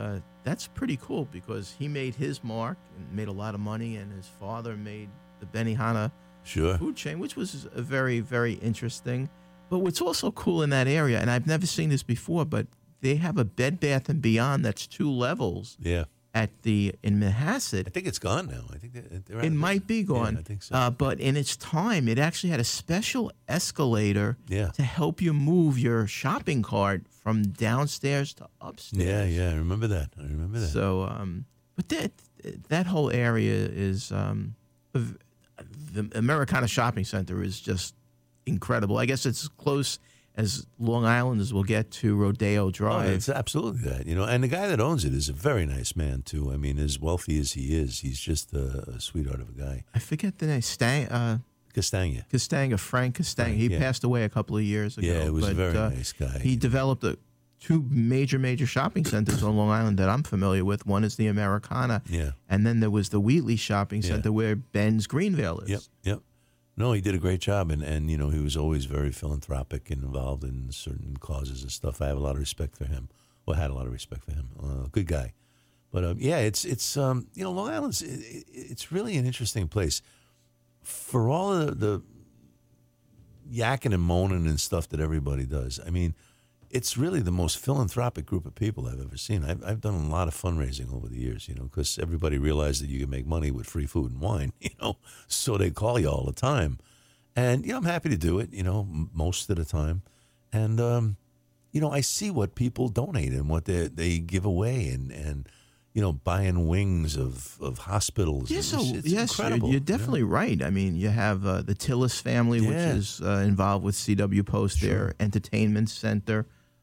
Speaker 3: that's pretty cool because he made his mark and made a lot of money, and his father made the Benihana
Speaker 2: Sure.
Speaker 3: food chain, which was a very, very interesting. But what's also cool in that area, and I've never seen this before, but they have a Bed Bath and Beyond that's two levels
Speaker 2: Yeah.
Speaker 3: at the in Manhasset.
Speaker 2: I think it's gone now. I think they- they're out
Speaker 3: It
Speaker 2: of
Speaker 3: might be
Speaker 2: business.
Speaker 3: gone.
Speaker 2: Yeah, I think so.
Speaker 3: Uh, but in its time, it actually had a special escalator
Speaker 2: Yeah.
Speaker 3: to help you move your shopping cart from downstairs to upstairs.
Speaker 2: yeah, yeah. I remember that. I remember that.
Speaker 3: So, um, but that that whole area is um, of- the Americana Shopping Center is just incredible. I guess it's as close as Long Island as we'll get to Rodeo
Speaker 2: Oh,
Speaker 3: Drive.
Speaker 2: it's absolutely that, you know. And the guy that owns it is a very nice man too. I mean, as wealthy as he is, he's just a, a sweetheart of a guy.
Speaker 3: I forget the name. Stang, uh,
Speaker 2: Castagna.
Speaker 3: Castanga, Frank Castanga.
Speaker 2: Frank,
Speaker 3: He
Speaker 2: yeah.
Speaker 3: passed away a couple of years ago.
Speaker 2: Yeah, he was a
Speaker 3: but,
Speaker 2: very
Speaker 3: uh,
Speaker 2: nice guy.
Speaker 3: He developed a, two major, major shopping centers on Long Island that I'm familiar with. One is the Americana,
Speaker 2: Yeah.
Speaker 3: and then there was the Wheatley Shopping
Speaker 2: Yeah.
Speaker 3: Center where Ben's Greenvale is.
Speaker 2: Yep, yep. No, he did a great job, and, and you know, he was always very philanthropic and involved in certain causes and stuff. I have a lot of respect for him. Well, I had a lot of respect for him. Uh, good guy. But um, yeah, it's it's um, you know, Long Island's it, it, it's really an interesting place. For all of the, the yakking and moaning and stuff that everybody does, I mean, it's really the most philanthropic group of people I've ever seen. I've, I've done a lot of fundraising over the years, you know, because everybody realized that you can make money with free food and wine, you know, so they call you all the time. And, you know, I'm happy to do it, you know, m- most of the time. And, um, you know, I see what people donate and what they they give away and, and you know, buying wings of, of hospitals.
Speaker 3: Yeah,
Speaker 2: It's-
Speaker 3: so
Speaker 2: it's
Speaker 3: yes, you're,
Speaker 2: incredible.
Speaker 3: you're definitely right. I mean, you have uh, the Tillis family,
Speaker 2: Yeah.
Speaker 3: which is uh, involved with C W Post,
Speaker 2: Sure.
Speaker 3: their entertainment center.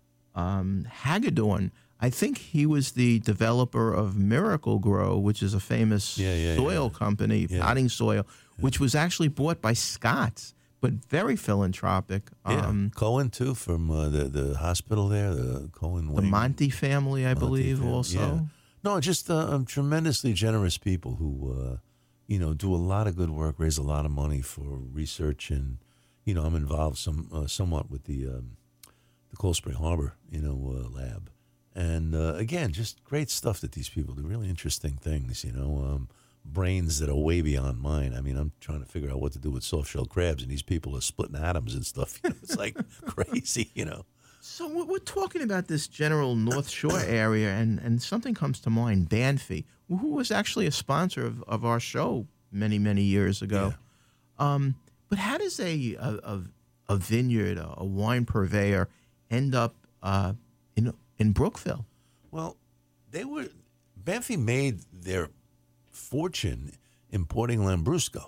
Speaker 3: Um, Hagedorn, I think he was the developer of Miracle Grow, which is a famous
Speaker 2: Yeah, yeah,
Speaker 3: soil
Speaker 2: yeah.
Speaker 3: company,
Speaker 2: Yeah.
Speaker 3: potting soil, which was actually bought by Scott's, but very philanthropic.
Speaker 2: Yeah,
Speaker 3: Um,
Speaker 2: Cohen, too, from uh, the, the hospital there, the Cohen
Speaker 3: the
Speaker 2: wing.
Speaker 3: Monty family, I
Speaker 2: Monty
Speaker 3: believe,
Speaker 2: family,
Speaker 3: also.
Speaker 2: yeah. No, just uh, um, tremendously generous people who, uh, you know, do a lot of good work, raise a lot of money for research, and you know, I'm involved some uh, somewhat with the um, the Cold Spring Harbor, you know, uh, lab, and uh, again, just great stuff that these people do. Really interesting things, you know, um, brains that are way beyond mine. I mean, I'm trying to figure out what to do with soft shell crabs, and these people are splitting atoms and stuff. You know, it's like crazy, you know.
Speaker 3: So we're we're talking about this general North Shore area, and, and something comes to mind, Banfi, who was actually a sponsor of, of our show many, many years ago. Um, but how does a a, a, a vineyard, a, a wine purveyor, end up uh, in in Brookville?
Speaker 2: Well, they were Banfi made their fortune importing Lambrusco,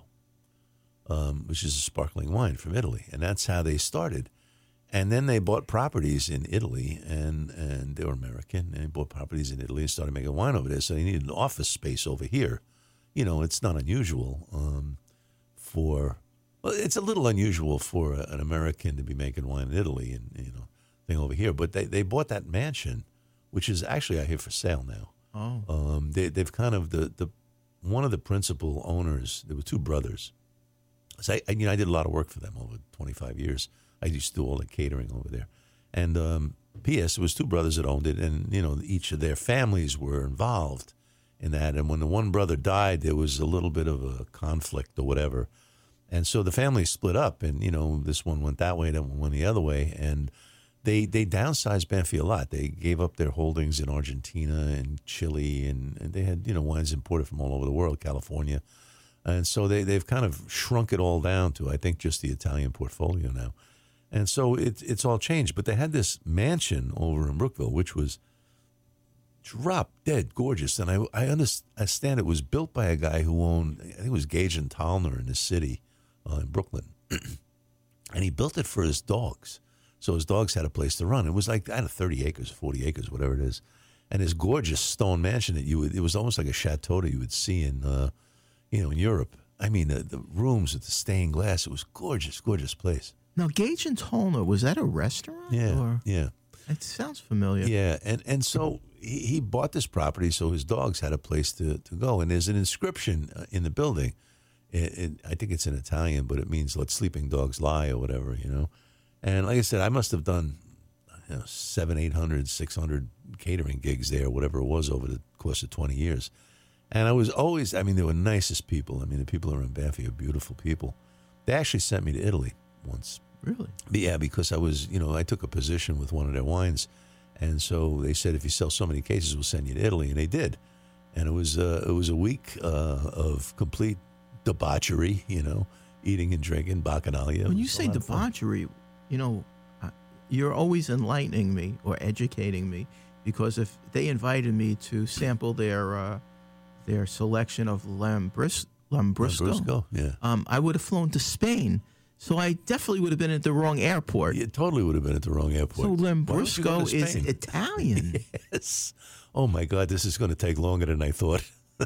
Speaker 2: um, which is a sparkling wine from Italy, and that's how they started. And then they bought properties in Italy, and, and they were American, and they bought properties in Italy and started making wine over there. So they needed an office space over here. You know, it's not unusual um, for, well, it's a little unusual for a, an American to be making wine in Italy and, you know, thing over here. But they, they bought that mansion, which is actually out here for sale now.
Speaker 3: Oh,
Speaker 2: Um, they, they've kind of, the, the one of the principal owners, there were two brothers. So I, I, you know, I did a lot of work for them over twenty-five years. I used to do all the catering over there. And um, P S, it was two brothers that owned it, and, you know, each of their families were involved in that. And when the one brother died, there was a little bit of a conflict or whatever. And so the family split up, and, you know, this one went that way, that one went the other way. And they they downsized Banfi a lot. They gave up their holdings in Argentina and Chile, and, and they had, you know, wines imported from all over the world, California. And so they, they've kind of shrunk it all down to, I think, just the Italian portfolio now. And so it, it's all changed. But they had this mansion over in Brookville, which was drop dead gorgeous. And I, I understand it was built by a guy who owned, I think it was Gage and Tallner in the city uh, in Brooklyn. And he built it for his dogs. So his dogs had a place to run. It was like, I don't know, thirty acres, forty acres, whatever it is. And this gorgeous stone mansion that you would, it was almost like a chateau that you would see in, uh, you know, in Europe. I mean, the, the rooms with the stained glass, it was gorgeous, gorgeous place.
Speaker 3: now Gage and Tolner, was that a restaurant?
Speaker 2: Yeah,
Speaker 3: or?
Speaker 2: yeah,
Speaker 3: It sounds familiar.
Speaker 2: yeah. And and so he, he bought this property so his dogs had a place to, to go. And there's an inscription uh, in the building. It, it, I think it's in Italian, but it means "let sleeping dogs lie" or whatever, you know. And like I said, I must have done, you know, seven, eight hundred, six hundred catering gigs there, whatever it was, over the course of twenty years. And I was always, I mean, they were nicest people. I mean, the people around Banffy are beautiful people. They actually sent me to Italy once.
Speaker 3: Really?
Speaker 2: But yeah, because I was, you know, I took a position with one of their wines. And so they said, if you sell so many cases, we'll send you to Italy. And they did. And it was, uh, it was a week uh, of complete debauchery, you know, eating and drinking, bacchanalia.
Speaker 3: When you say debauchery, you know, uh, you're always enlightening me or educating me, because if they invited me to sample their uh, their selection of Lambrus, Lambrusco,
Speaker 2: Lambrusco, yeah.
Speaker 3: um, I would have flown to Spain. So I definitely would have been at the wrong airport.
Speaker 2: You totally would have been at the wrong airport.
Speaker 3: So
Speaker 2: Why don't you go
Speaker 3: Lambrusco
Speaker 2: to
Speaker 3: is
Speaker 2: Spain?
Speaker 3: Italian.
Speaker 2: Yes. Oh, my God, this is going to take longer than I thought.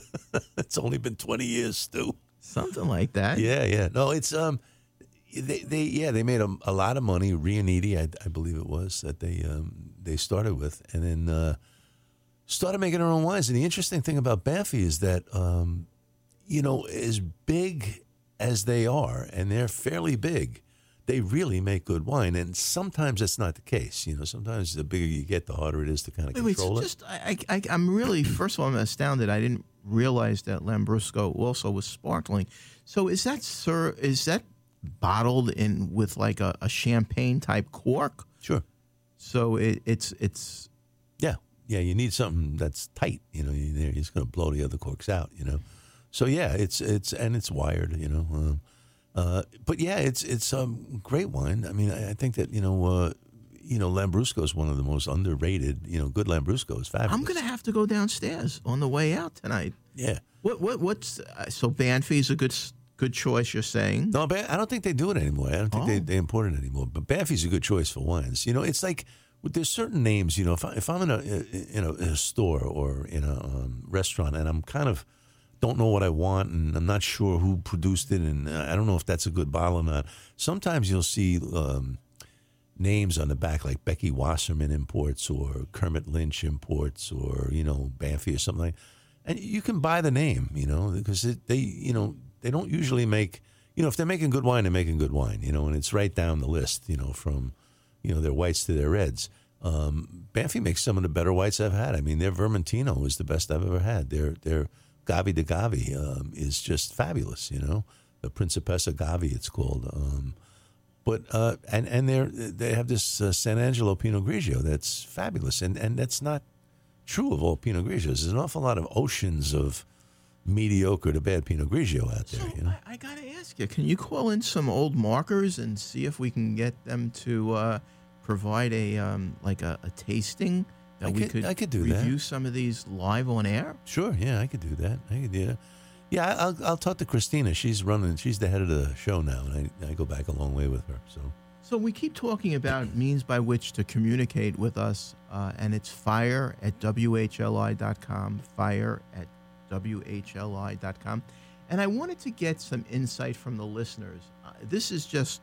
Speaker 2: It's only been twenty years, Stu.
Speaker 3: Something like that.
Speaker 2: Yeah, yeah. No, it's, um, they, they yeah, they made a, a lot of money. Riuniti, I, I believe it was, that they um, they started with, and then uh, started making their own wines. And the interesting thing about Banffy is that, um, you know, as big as they are, and they're fairly big, they really make good wine. And sometimes that's not the case. You know, sometimes the bigger you get, the harder it is to kind of
Speaker 3: Wait, wait,
Speaker 2: control
Speaker 3: so
Speaker 2: it.
Speaker 3: just I, I, I'm really, first of all, I'm astounded. I didn't realize that Lambrusco also was sparkling. So is that, sir? Is that bottled in with like a, a champagne type cork?
Speaker 2: Sure.
Speaker 3: So it, it's it's
Speaker 2: Yeah, yeah. You need something that's tight. You know, you- you're just going to blow the other corks out. You know, so yeah, it's it's and it's wired. You know, um, uh, but yeah, it's it's um, great wine. I mean, I, I think that you know, uh, you know, Lambrusco is one of the most underrated. You know, good Lambrusco is fabulous.
Speaker 3: I'm gonna have to go downstairs on the way out tonight.
Speaker 2: Yeah.
Speaker 3: What what what's uh, so Banffy's a good s- good choice, you're saying?
Speaker 2: No, Ban- I don't think they do it anymore. I don't think they,
Speaker 3: Oh.
Speaker 2: they import it anymore. But Banffy's a good choice for wines. You know, it's like there's certain names. You know, if, I, if I'm in a in a, in a store or in a um, restaurant and I'm kind of don't know what I want and I'm not sure who produced it and I don't know if that's a good bottle or not. Sometimes you'll see um, names on the back like Becky Wasserman Imports or Kermit Lynch Imports or you know Banffy or something like. And you can buy the name, you know, because it, they, you know, they don't usually make, you know, if they're making good wine, they're making good wine, you know, and it's right down the list, you know, from, you know, their whites to their reds. Um, Banffy makes some of the better whites I've had. I mean, their Vermentino is the best I've ever had. Their their Gavi de Gavi um, is just fabulous, you know, the Principessa Gavi it's called. Um, but uh, and and they they have this uh, San Angelo Pinot Grigio that's fabulous, and and that's not true of all Pinot Grigios. There's an awful lot of oceans of mediocre to bad Pinot Grigio out there.
Speaker 3: So
Speaker 2: You know,
Speaker 3: I, I gotta ask you, can you call in some old markers and see if we can get them to uh, provide a um, like a, a tasting that
Speaker 2: I
Speaker 3: we
Speaker 2: could-
Speaker 3: could
Speaker 2: I could do that.
Speaker 3: review some of these live on air?
Speaker 2: sure, yeah, I could do that. I could, yeah, yeah. I'll I'll talk to Christina. She's running. She's the head of the show now, and I I go back a long way with her. So
Speaker 3: So we keep talking about means by which to communicate with us, uh, and it's fire at W H L I dot com, fire at W H L I dot com. And I wanted to get some insight from the listeners. Uh, this is just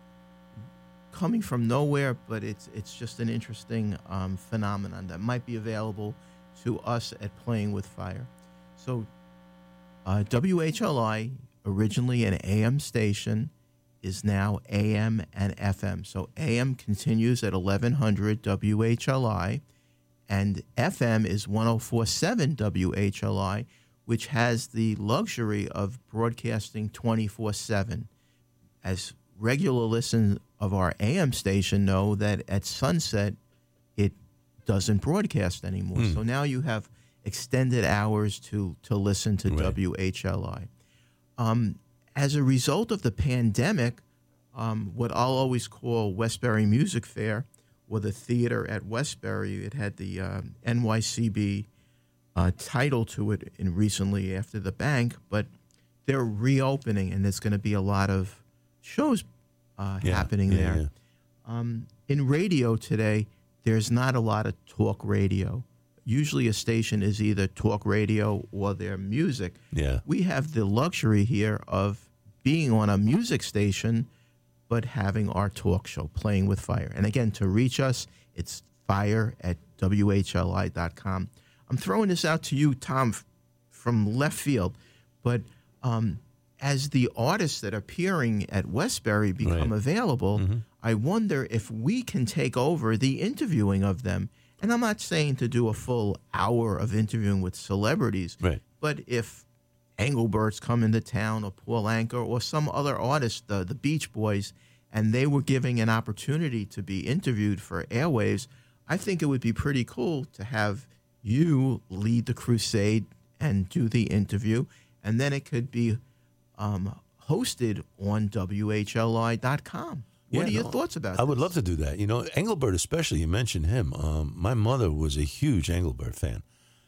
Speaker 3: coming from nowhere, but it's it's just an interesting um, phenomenon that might be available to us at Playing with Fire. So uh, W H L I, originally an A M station, is now A M and F M. So A M continues at eleven hundred W H L I, and F M is one oh four point seven W H L I, which has the luxury of broadcasting twenty-four seven. As regular listeners of our A M station know that at sunset, it doesn't broadcast anymore. So now you have extended hours to, to listen to
Speaker 2: Right.
Speaker 3: W H L I. Um, as a result of the pandemic, um, what I'll always call Westbury Music Fair, or the theater at Westbury, it had the um, N Y C B uh, title to it in recently after the bank, but they're reopening, and there's going to be a lot of shows uh,
Speaker 2: Yeah,
Speaker 3: happening
Speaker 2: yeah,
Speaker 3: there.
Speaker 2: yeah.
Speaker 3: Um, in radio today, there's not a lot of talk radio. Usually a station is either talk radio or their music.
Speaker 2: yeah,
Speaker 3: We have the luxury here of being on a music station, but having our talk show, Playing with Fire. And again, to reach us, it's fire at W H L I dot com. I'm throwing this out to you, Tom, f- from left field, but um, as the artists that are appearing at Westbury become
Speaker 2: Right.
Speaker 3: available,
Speaker 2: Mm-hmm.
Speaker 3: I wonder if we can take over the interviewing of them. And I'm not saying to do a full hour of interviewing with celebrities,
Speaker 2: Right.
Speaker 3: but if Engelbert's come into town or Paul Anka or some other artist, the, the Beach Boys, and they were giving an opportunity to be interviewed for airwaves, I think it would be pretty cool to have you lead the crusade and do the interview, and then it could be um, hosted on W H L I dot com. What
Speaker 2: Yeah,
Speaker 3: are your
Speaker 2: no,
Speaker 3: thoughts about
Speaker 2: I would
Speaker 3: this?
Speaker 2: love to do that. You know, Engelbert especially, you mentioned him. Um, my mother was a huge Engelbert fan.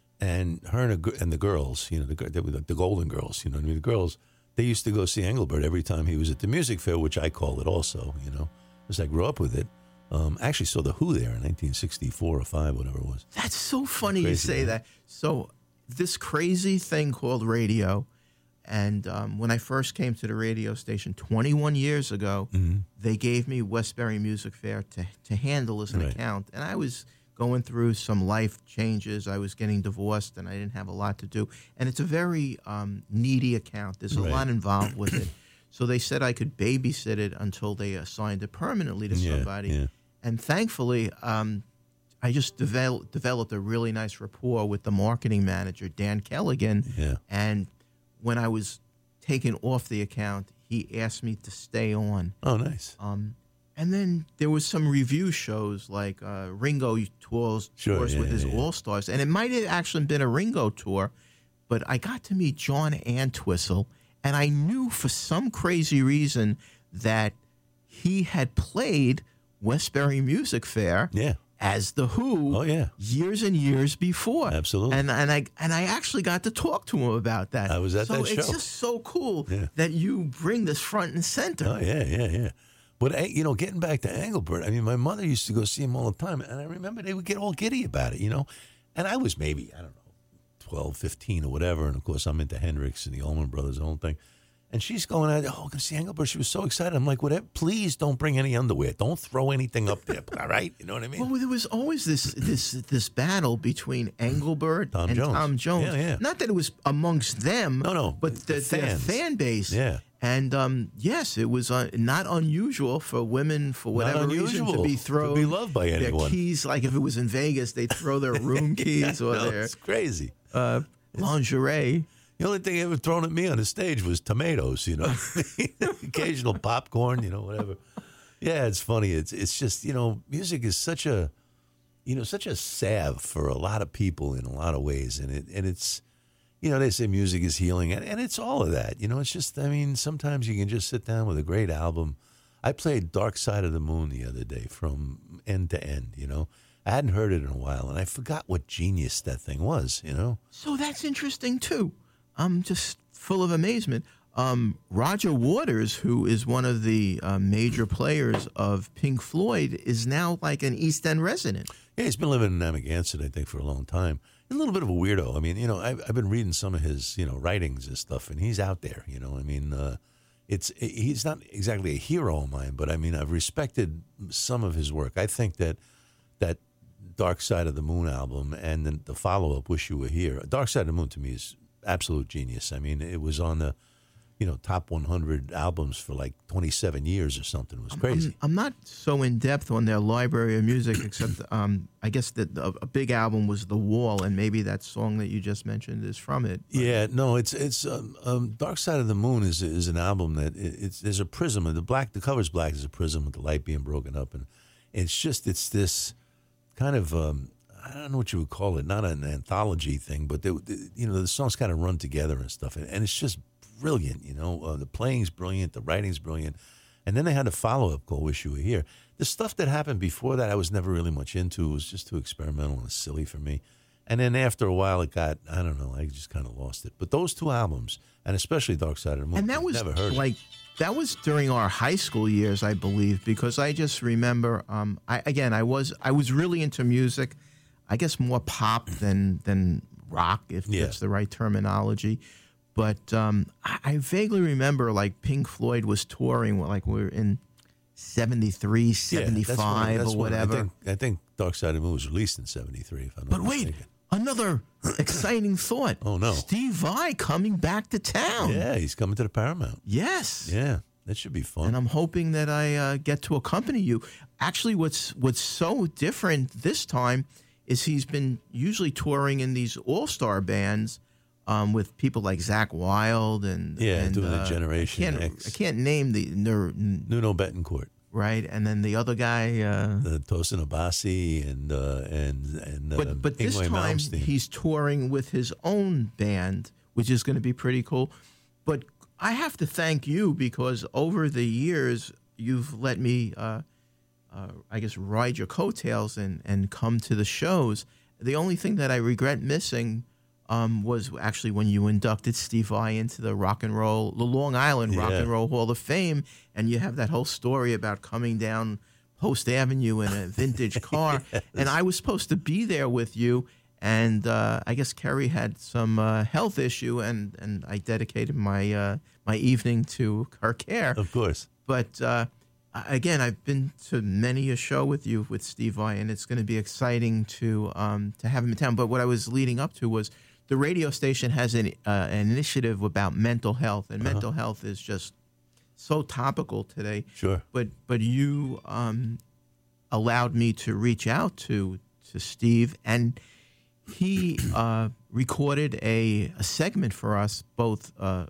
Speaker 2: And her and, the, and the girls, you know, the, they were like the Golden Girls, you know what I mean? The girls, they used to go see Engelbert every time he was at the music fair, which I call it also, you know, because I grew up with it. Um, I actually saw The Who there in nineteen sixty-four or five, whatever it was.
Speaker 3: That's so funny you
Speaker 2: Crazy,
Speaker 3: say
Speaker 2: man.
Speaker 3: that. So this crazy thing called radio, and um, when I first came to the radio station twenty-one years ago,
Speaker 2: Mm-hmm.
Speaker 3: they gave me Westbury Music Fair to, to handle as an
Speaker 2: Right.
Speaker 3: account. And I was going through some life changes. I was getting divorced, and I didn't have a lot to do. And it's a very um, needy account. There's a
Speaker 2: Right.
Speaker 3: lot involved with it. So they said I could babysit it until they assigned it permanently to
Speaker 2: Yeah,
Speaker 3: somebody.
Speaker 2: yeah.
Speaker 3: And thankfully, um, I just developed developed a really nice rapport with the marketing manager, Dan Kelligan.
Speaker 2: Yeah.
Speaker 3: And when I was taken off the account, he asked me to stay on.
Speaker 2: Oh, nice.
Speaker 3: Um, and then there was some review shows like uh, Ringo tours,
Speaker 2: Sure,
Speaker 3: tours with
Speaker 2: yeah,
Speaker 3: his
Speaker 2: yeah.
Speaker 3: All Stars, and it might have actually been a Ringo tour, but I got to meet John Antwistle, and I knew for some crazy reason that he had played Westbury Music Fair
Speaker 2: Yeah.
Speaker 3: as the Who
Speaker 2: Oh, yeah.
Speaker 3: years and years before.
Speaker 2: Absolutely.
Speaker 3: And and I and I actually got to talk to him about that.
Speaker 2: I was at
Speaker 3: so
Speaker 2: that
Speaker 3: it's
Speaker 2: show.
Speaker 3: just so cool
Speaker 2: Yeah.
Speaker 3: that you bring this front and center.
Speaker 2: Oh, yeah, yeah, yeah. But, eh, you know, getting back to Engelbert, I mean, my mother used to go see him all the time. And I remember they would get all giddy about it, you know. And I was maybe, I don't know, twelve, fifteen or whatever. And, of course, I'm into Hendrix and the Allman Brothers, the whole thing. And she's going out, oh, I'm going to see Engelbert. She was so excited. I'm like, whatever. Please don't bring any underwear. Don't throw anything up there. All right? You know what I mean?
Speaker 3: Well, there was always this this this battle between Engelbert
Speaker 2: Tom
Speaker 3: and
Speaker 2: Jones.
Speaker 3: Tom Jones.
Speaker 2: Yeah, yeah.
Speaker 3: Not that it was amongst them,
Speaker 2: No, no,
Speaker 3: but
Speaker 2: the
Speaker 3: the, their
Speaker 2: fans.
Speaker 3: fan base.
Speaker 2: Yeah.
Speaker 3: And um, yes, it was uh, not unusual for women, for whatever reason,
Speaker 2: unusual
Speaker 3: to be
Speaker 2: to
Speaker 3: thrown
Speaker 2: be loved by
Speaker 3: their
Speaker 2: anyone.
Speaker 3: keys. Like if it was in Vegas, they'd throw their room keys or
Speaker 2: No,
Speaker 3: their
Speaker 2: it's crazy.
Speaker 3: uh, lingerie.
Speaker 2: The only thing ever thrown at me on the stage was tomatoes, you know, occasional popcorn, you know, whatever. Yeah, it's funny. It's it's just, you know, music is such a, you know, such a salve for a lot of people in a lot of ways, and it and it's, you know, they say music is healing, and, and it's all of that. You know, it's just, I mean, sometimes you can just sit down with a great album. I played Dark Side of the Moon the other day from end to end. You know, I hadn't heard it in a while, and I forgot what genius that thing was. You know.
Speaker 3: So that's interesting too. I'm just full of amazement. Um, Roger Waters, who is one of the uh, major players of Pink Floyd, is now like an East End resident.
Speaker 2: Yeah, he's been living in Amagansett, I think, for a long time. He's a little bit of a weirdo. I mean, you know, I've, I've been reading some of his, you know, writings and stuff, and he's out there. You know, I mean, uh, it's he's not exactly a hero of mine, but I mean, I've respected some of his work. I think that that Dark Side of the Moon album and then the follow-up, Wish You Were Here. Dark Side of the Moon to me is absolute genius. I mean, it was on the, you know, top one hundred albums for like twenty-seven years or something. It was crazy.
Speaker 3: I'm, I'm not so in depth on their library of music, except um, I guess that a, a big album was The Wall, and maybe that song that you just mentioned is from it. But
Speaker 2: Yeah, no, it's it's um, um, Dark Side of the Moon is is an album that it, it's there's a prism, and the black the cover's black is a prism with the light being broken up, and it's just it's this kind of um, I don't know what you would call it, not an anthology thing, but they, they, you know the songs kind of run together and stuff, and, and it's just brilliant. You know, uh, the playing's brilliant, the writing's brilliant, and then they had a follow up called Wish You Were Here. The stuff that happened before that, I was never really much into. It was just too experimental and silly for me. And then after a while, it got, I don't know, I just kind of lost it. But those two albums, and especially Dark Side of the Moon,
Speaker 3: and that
Speaker 2: I've
Speaker 3: was
Speaker 2: never heard
Speaker 3: like that was during our high school years, I believe, because I just remember. Um, I again, I was I was really into music. I guess more pop than than rock, if
Speaker 2: Yeah.
Speaker 3: that's the right terminology. But um, I, I vaguely remember like Pink Floyd was touring, like we were in seventy-three,
Speaker 2: Yeah,
Speaker 3: seventy-five,
Speaker 2: that's when- that's
Speaker 3: or
Speaker 2: when
Speaker 3: whatever.
Speaker 2: I think, I think Dark Side of the Moon was released in seventy-three, if I'm not
Speaker 3: But wait,
Speaker 2: mistaken.
Speaker 3: another exciting thought.
Speaker 2: Oh, no.
Speaker 3: Steve Vai coming back to town.
Speaker 2: Yeah, he's coming to the Paramount.
Speaker 3: Yes.
Speaker 2: Yeah, That should be fun.
Speaker 3: and I'm hoping that I uh, get to accompany you. Actually, what's what's so different this time is he's been usually touring in these all-star bands um, with people like Zach Wilde and
Speaker 2: Yeah,
Speaker 3: and,
Speaker 2: doing the
Speaker 3: uh,
Speaker 2: Generation
Speaker 3: I can't,
Speaker 2: X.
Speaker 3: I can't name the ner-
Speaker 2: Nuno Betancourt,
Speaker 3: right, and then the other guy. Uh,
Speaker 2: the Tosin Abasi, and uh, and and uh,
Speaker 3: but but this
Speaker 2: Yngwie
Speaker 3: time
Speaker 2: Malmsteen.
Speaker 3: he's touring with his own band, which is going to be pretty cool. But I have to thank you because over the years you've let me, uh, uh, I guess, ride your coattails and, and come to the shows. The only thing that I regret missing um, was actually when you inducted Steve Vai into the Rock and Roll, the Long Island Rock
Speaker 2: Yeah.
Speaker 3: and Roll Hall of Fame, and you have that whole story about coming down Post Avenue in a vintage car, and I was supposed to be there with you. And uh, I guess Kerry had some uh, health issue, and, and I dedicated my uh, my evening to her care.
Speaker 2: Of course.
Speaker 3: But uh, again, I've been to many a show with you with Steve Vai, and it's going to be exciting to um, to have him in town. But what I was leading up to was the radio station has an, uh, an initiative about mental health, and
Speaker 2: Uh-huh.
Speaker 3: mental health is just so topical today.
Speaker 2: Sure.
Speaker 3: But but you um, allowed me to reach out to to Steve, and he uh, recorded a, a segment for us, both uh,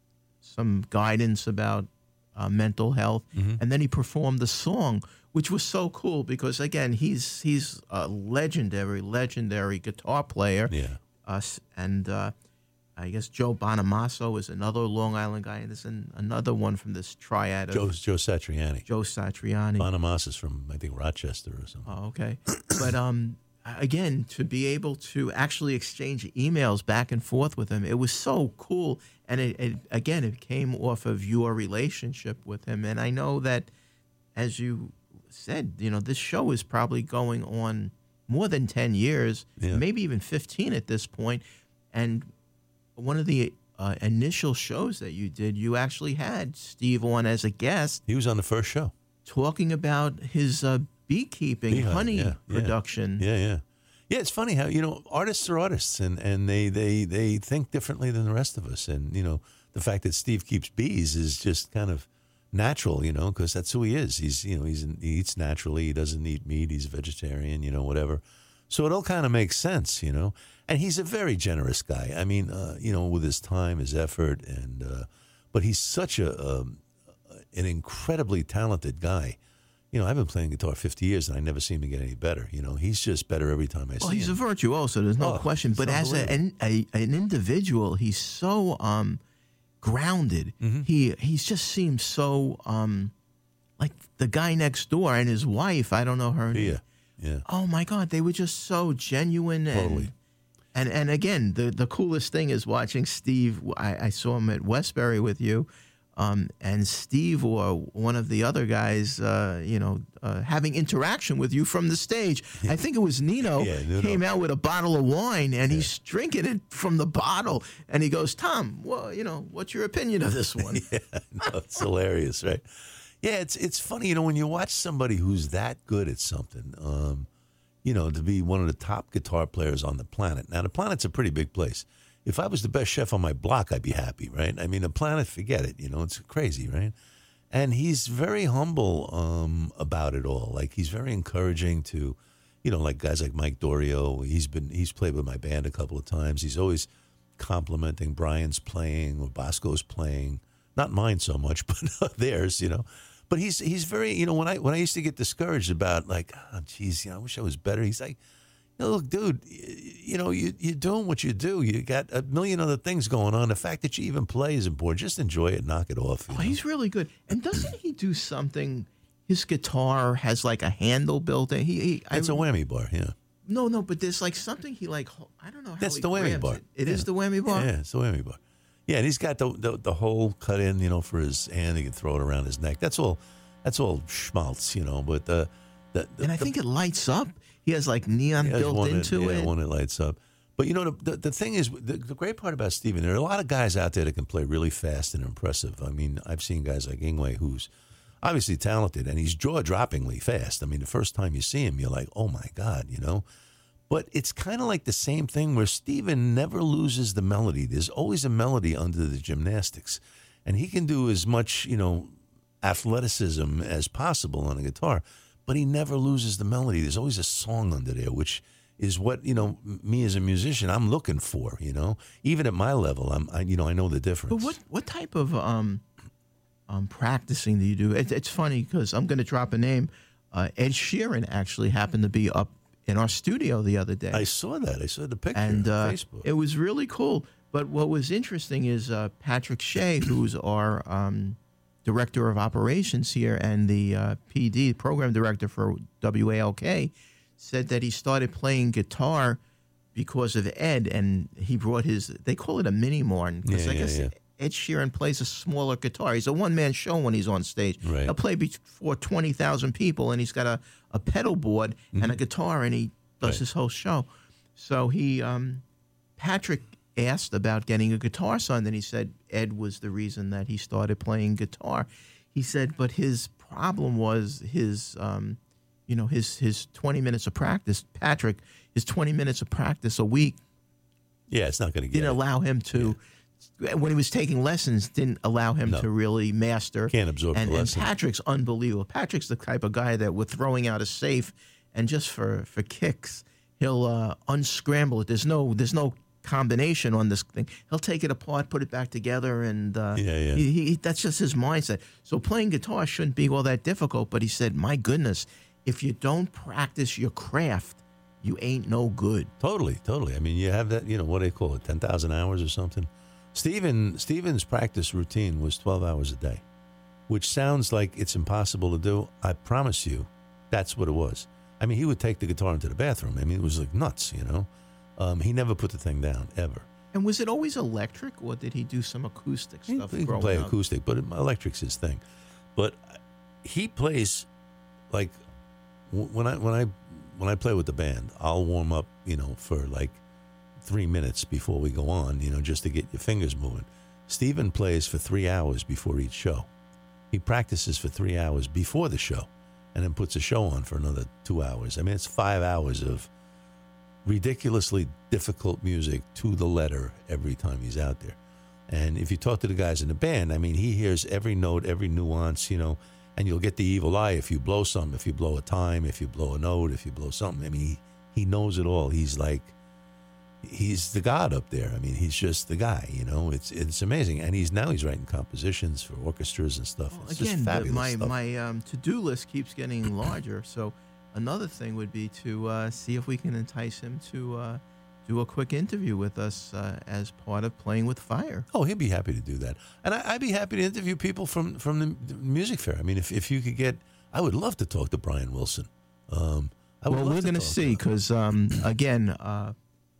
Speaker 3: some guidance about uh, mental health,
Speaker 2: Mm-hmm.
Speaker 3: and then he performed the song, which was so cool because again, he's he's a legendary, legendary guitar player.
Speaker 2: Yeah.
Speaker 3: Us and uh, I guess Joe Bonamassa is another Long Island guy, and there's an, another one from this triad of
Speaker 2: Joe Joe Satriani.
Speaker 3: Joe Satriani.
Speaker 2: Bonamassa is from, I think, Rochester or something.
Speaker 3: Oh, okay. But um, again, to be able to actually exchange emails back and forth with him, it was so cool. And it, it again, it came off of your relationship with him. And I know that, as you said, you know, this show is probably going on more than ten years,
Speaker 2: Yeah.
Speaker 3: maybe even fifteen at this point. And one of the uh, initial shows that you did, you actually had Steve on as a guest
Speaker 2: He was on the first show.
Speaker 3: talking about his uh, beekeeping,
Speaker 2: Beehive,
Speaker 3: honey
Speaker 2: yeah, yeah.
Speaker 3: production.
Speaker 2: Yeah, yeah. Yeah, it's funny how, you know, artists are artists, and, and they, they, they think differently than the rest of us. And, you know, the fact that Steve keeps bees is just kind of natural, you know, because that's who he is. He's, you know, he's he eats naturally. He doesn't eat meat. He's a vegetarian, you know, whatever. So it all kind of makes sense, you know. And he's a very generous guy. I mean, uh, you know, with his time, his effort, and uh, but he's such a um, an incredibly talented guy. You know, I've been playing guitar fifty years, and I never seem to get any better. You know, he's just better every time I
Speaker 3: Well,
Speaker 2: see
Speaker 3: he's
Speaker 2: him.
Speaker 3: a virtuoso. There's no
Speaker 2: Oh,
Speaker 3: question. But
Speaker 2: it's
Speaker 3: as a, an, a an individual, he's so um, grounded.
Speaker 2: Mm-hmm.
Speaker 3: He he's just seems so um, like the guy next door and his wife. I don't know her name.
Speaker 2: Yeah, yeah.
Speaker 3: Oh my God, they were just so genuine and
Speaker 2: Totally.
Speaker 3: and and again, the the coolest thing is watching Steve. I, I saw him at Westbury with you, um, and Steve or one of the other guys, uh, you know, uh, having interaction with you from the stage. I think it was Nino,
Speaker 2: Yeah, Nino.
Speaker 3: came out with a bottle of wine, and he's drinking it from the bottle, and he goes, "Tom, well, you know, what's your opinion of this one?"
Speaker 2: No, it's hilarious, right? Yeah, it's it's funny, you know, when you watch somebody who's that good at something, um, you know, to be one of the top guitar players on the planet. Now, the planet's a pretty big place. If I was the best chef on my block, I'd be happy, right? I mean, the planet, forget it, you know, it's crazy, right? And he's very humble um, about it all. Like, he's very encouraging to, you know, like guys like Mike Dorio. He's been he's played with my band a couple of times. He's always complimenting Brian's playing or Bosco's playing. Not mine so much, but theirs, you know. But he's he's very, you know, when I when I used to get discouraged about like, oh, geez, you know, I wish I was better. He's like, you know, look, dude, you know, you, you're doing what you do. You got a million other things going on. The fact that you even play is important. Just enjoy it, knock it off. you
Speaker 3: Oh,
Speaker 2: know?
Speaker 3: he's really good. And doesn't he do something? His guitar has like a handle built in. He, he I,
Speaker 2: It's a whammy bar, yeah.
Speaker 3: no, no, but there's like something he like. ho- I don't know how.
Speaker 2: That's
Speaker 3: he
Speaker 2: the whammy
Speaker 3: grabs
Speaker 2: bar.
Speaker 3: It, It is
Speaker 2: Yeah.
Speaker 3: the whammy bar.
Speaker 2: Yeah, it's the whammy bar. Yeah, and he's got the, the the hole cut in, you know, for his hand. He can throw it around his neck. That's all. That's all schmaltz, you know. But the, the, the
Speaker 3: And I
Speaker 2: the-
Speaker 3: think it lights up. He has like neon
Speaker 2: He has
Speaker 3: built
Speaker 2: one that-
Speaker 3: into
Speaker 2: yeah,
Speaker 3: it.
Speaker 2: one that lights up. But you know, the, the the thing is, the, the great part about Steven, there are a lot of guys out there that can play really fast and impressive. I mean, I've seen guys like Yngwie, who's obviously talented, and he's jaw-droppingly fast. I mean, the first time you see him, you're like, oh my God, you know. But it's kind of like the same thing where Steven never loses the melody. There's always a melody under the gymnastics, and he can do as much, you know, athleticism as possible on a guitar, but he never loses the melody. There's always a song under there, which is what, you know, me as a musician, I'm looking for, you know. Even at my level, I'm, I, you know, I know the difference.
Speaker 3: But what what type of um, um, practicing do you do? It, it's funny because I'm going to drop a name. Uh, Ed Sheeran actually happened to be up in our studio the other day.
Speaker 2: I saw that. I saw the picture
Speaker 3: and uh,
Speaker 2: on Facebook.
Speaker 3: It was really cool. But what was interesting is uh, Patrick Shea, who's our um, director of operations here and the uh, P D, program director for W A L K, said that he started playing guitar because of Ed, and he brought his, they call it a mini-morn, because
Speaker 2: Yeah,
Speaker 3: I
Speaker 2: yeah,
Speaker 3: guess
Speaker 2: yeah.
Speaker 3: Ed Sheeran plays a smaller guitar. He's a one-man show when he's on stage.
Speaker 2: Right.
Speaker 3: He'll play before twenty thousand people, and he's got a, a pedal board and a guitar, and he does
Speaker 2: Right.
Speaker 3: his whole show. So he, um, Patrick asked about getting a guitar son, and he said Ed was the reason that he started playing guitar. He said, but his problem was his, um, you know, his his twenty minutes of practice. Patrick, his twenty minutes of practice a week
Speaker 2: Yeah, it's not going to get
Speaker 3: didn't
Speaker 2: it.
Speaker 3: allow him to, when he was taking lessons, didn't allow him
Speaker 2: No.
Speaker 3: to really master.
Speaker 2: Can't absorb
Speaker 3: and,
Speaker 2: the
Speaker 3: and
Speaker 2: lesson.
Speaker 3: Patrick's unbelievable. Patrick's the type of guy that, with throwing out a safe, and just for, for kicks, he'll uh, unscramble it. There's no there's no combination on this thing. He'll take it apart, put it back together, and uh,
Speaker 2: Yeah, yeah.
Speaker 3: He, he, that's just his mindset. So playing guitar shouldn't be all that difficult. But he said, my goodness, if you don't practice your craft, you ain't no good.
Speaker 2: Totally, totally. I mean, you have that, you know, what do they call it, ten thousand hours or something? Steven, Steven's practice routine was twelve hours a day, which sounds like it's impossible to do. I promise you, that's what it was. I mean, he would take the guitar into the bathroom. I mean, it was like nuts, you know. Um, he never put the thing down, ever.
Speaker 3: And was it always electric, or did he do some acoustic
Speaker 2: He,
Speaker 3: stuff
Speaker 2: he can
Speaker 3: growing
Speaker 2: play
Speaker 3: up?
Speaker 2: acoustic, but electric's his thing. But he plays like w- when I when I when I play with the band, I'll warm up, you know, for like three minutes before we go on, you know, just to get your fingers moving. Steven plays for three hours before each show. He practices for three hours before the show, and then puts a show on for another two hours. I mean, it's five hours of ridiculously difficult music to the letter every time he's out there. And if you talk to the guys in the band, I mean, he hears every note, every nuance, you know, and you'll get the evil eye if you blow something, if you blow a time, if you blow a note, if you blow something. I mean, he, he knows it all. He's like, he's the god up there. I mean, he's just the guy, you know. It's it's amazing. And he's now he's writing compositions for orchestras and stuff.
Speaker 3: Well,
Speaker 2: It's
Speaker 3: again,
Speaker 2: just
Speaker 3: the-
Speaker 2: fabulous
Speaker 3: my
Speaker 2: stuff.
Speaker 3: my um, to-do list keeps getting larger. So another thing would be to uh, see if we can entice him to uh, do a quick interview with us uh, as part of Playing with Fire.
Speaker 2: Oh, he'd be happy to do that. And I, I'd be happy to interview people from, from the, the music fair. I mean, if, if you could get, I would love to talk to Brian Wilson. Um, I would
Speaker 3: Well,
Speaker 2: love
Speaker 3: we're
Speaker 2: to
Speaker 3: going to
Speaker 2: talk
Speaker 3: see
Speaker 2: him.
Speaker 3: because, um, again, uh,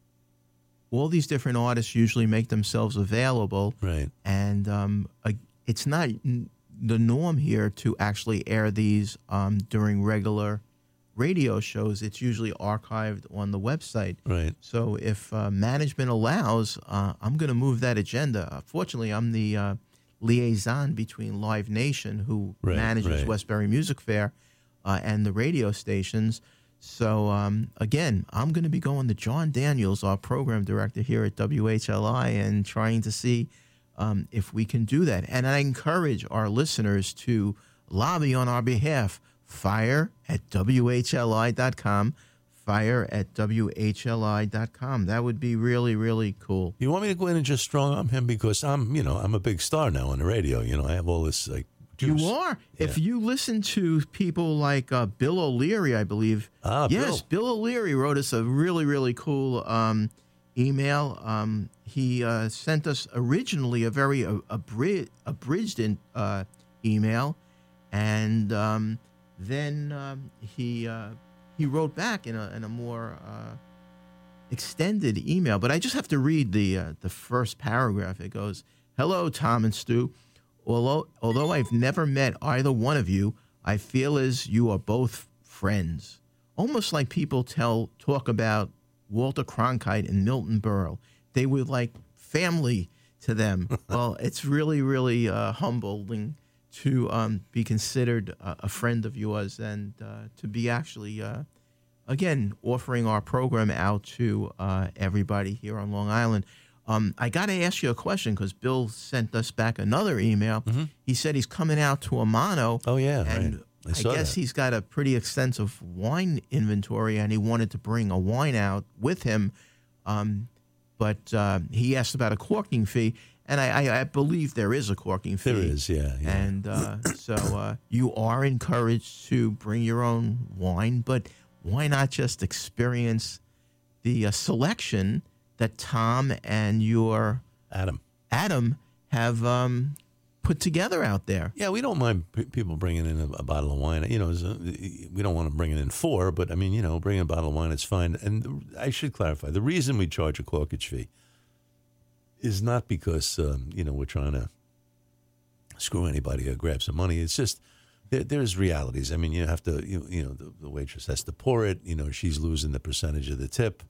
Speaker 3: all these different artists usually make themselves available.
Speaker 2: Right.
Speaker 3: And um, uh, it's not n- the norm here to actually air these um, during regular radio shows. It's usually archived on the website.
Speaker 2: Right.
Speaker 3: So if uh, management allows, uh, I'm going to move that agenda. Uh, fortunately, I'm the uh, liaison between Live Nation, who
Speaker 2: Right,
Speaker 3: manages
Speaker 2: right.
Speaker 3: Westbury Music Fair, uh, and the radio stations. So, um, again, I'm going to be going to John Daniels, our program director here at W H L I, and trying to see um, if we can do that. And I encourage our listeners to lobby on our behalf. Fire at W H L I dot com. Fire at W H L I dot com. That would be really, really cool.
Speaker 2: You want me to go in and just strong arm him because I'm, you know, I'm a big star now on the radio. You know, I have all this like juice.
Speaker 3: You are. If you listen to people like uh, Bill O'Leary, I believe.
Speaker 2: Ah,
Speaker 3: yes, Bill. O'Leary wrote us a really, really cool um, email. Um, he uh, sent us originally a very uh, abri- abridged in, uh, email, and um, then um, he uh, he wrote back in a in a more uh, extended email. But I just have to read the uh, the first paragraph. It goes, "Hello, Tom and Stu. Although, although I've never met either one of you, I feel as you are both friends. Almost like people tell talk about Walter Cronkite and Milton Berle. They were like family to them. Well, it's really, really uh, humbling to um, be considered a, a friend of yours and uh, to be actually, uh, again, offering our program out to uh, everybody here on Long Island. Um, I got to ask you a question because Bill sent us back another email.
Speaker 2: Mm-hmm.
Speaker 3: He said he's coming out to Amano.
Speaker 2: Oh, yeah,
Speaker 3: and
Speaker 2: right. I
Speaker 3: I,
Speaker 2: saw
Speaker 3: guess
Speaker 2: that.
Speaker 3: he's got a pretty extensive wine inventory, and he wanted to bring a wine out with him. Um, but uh, he asked about a corking fee, and I, I, I believe there is a corking fee.
Speaker 2: There is, yeah. yeah.
Speaker 3: And uh, so uh, you are encouraged to bring your own wine, but why not just experience the uh, selection that Tom and your
Speaker 2: Adam.
Speaker 3: Adam have um, put together out there?
Speaker 2: Yeah, we don't mind p- people bringing in a, a bottle of wine. You know, a, we don't want to bring it in four, but I mean, you know, bringing a bottle of wine, it's fine. And I should clarify, the reason we charge a corkage fee is not because, um, you know, we're trying to screw anybody or grab some money. It's just there, there's realities. I mean, you have to, you, you know, the, the waitress has to pour it. You know, she's losing the percentage of the tip.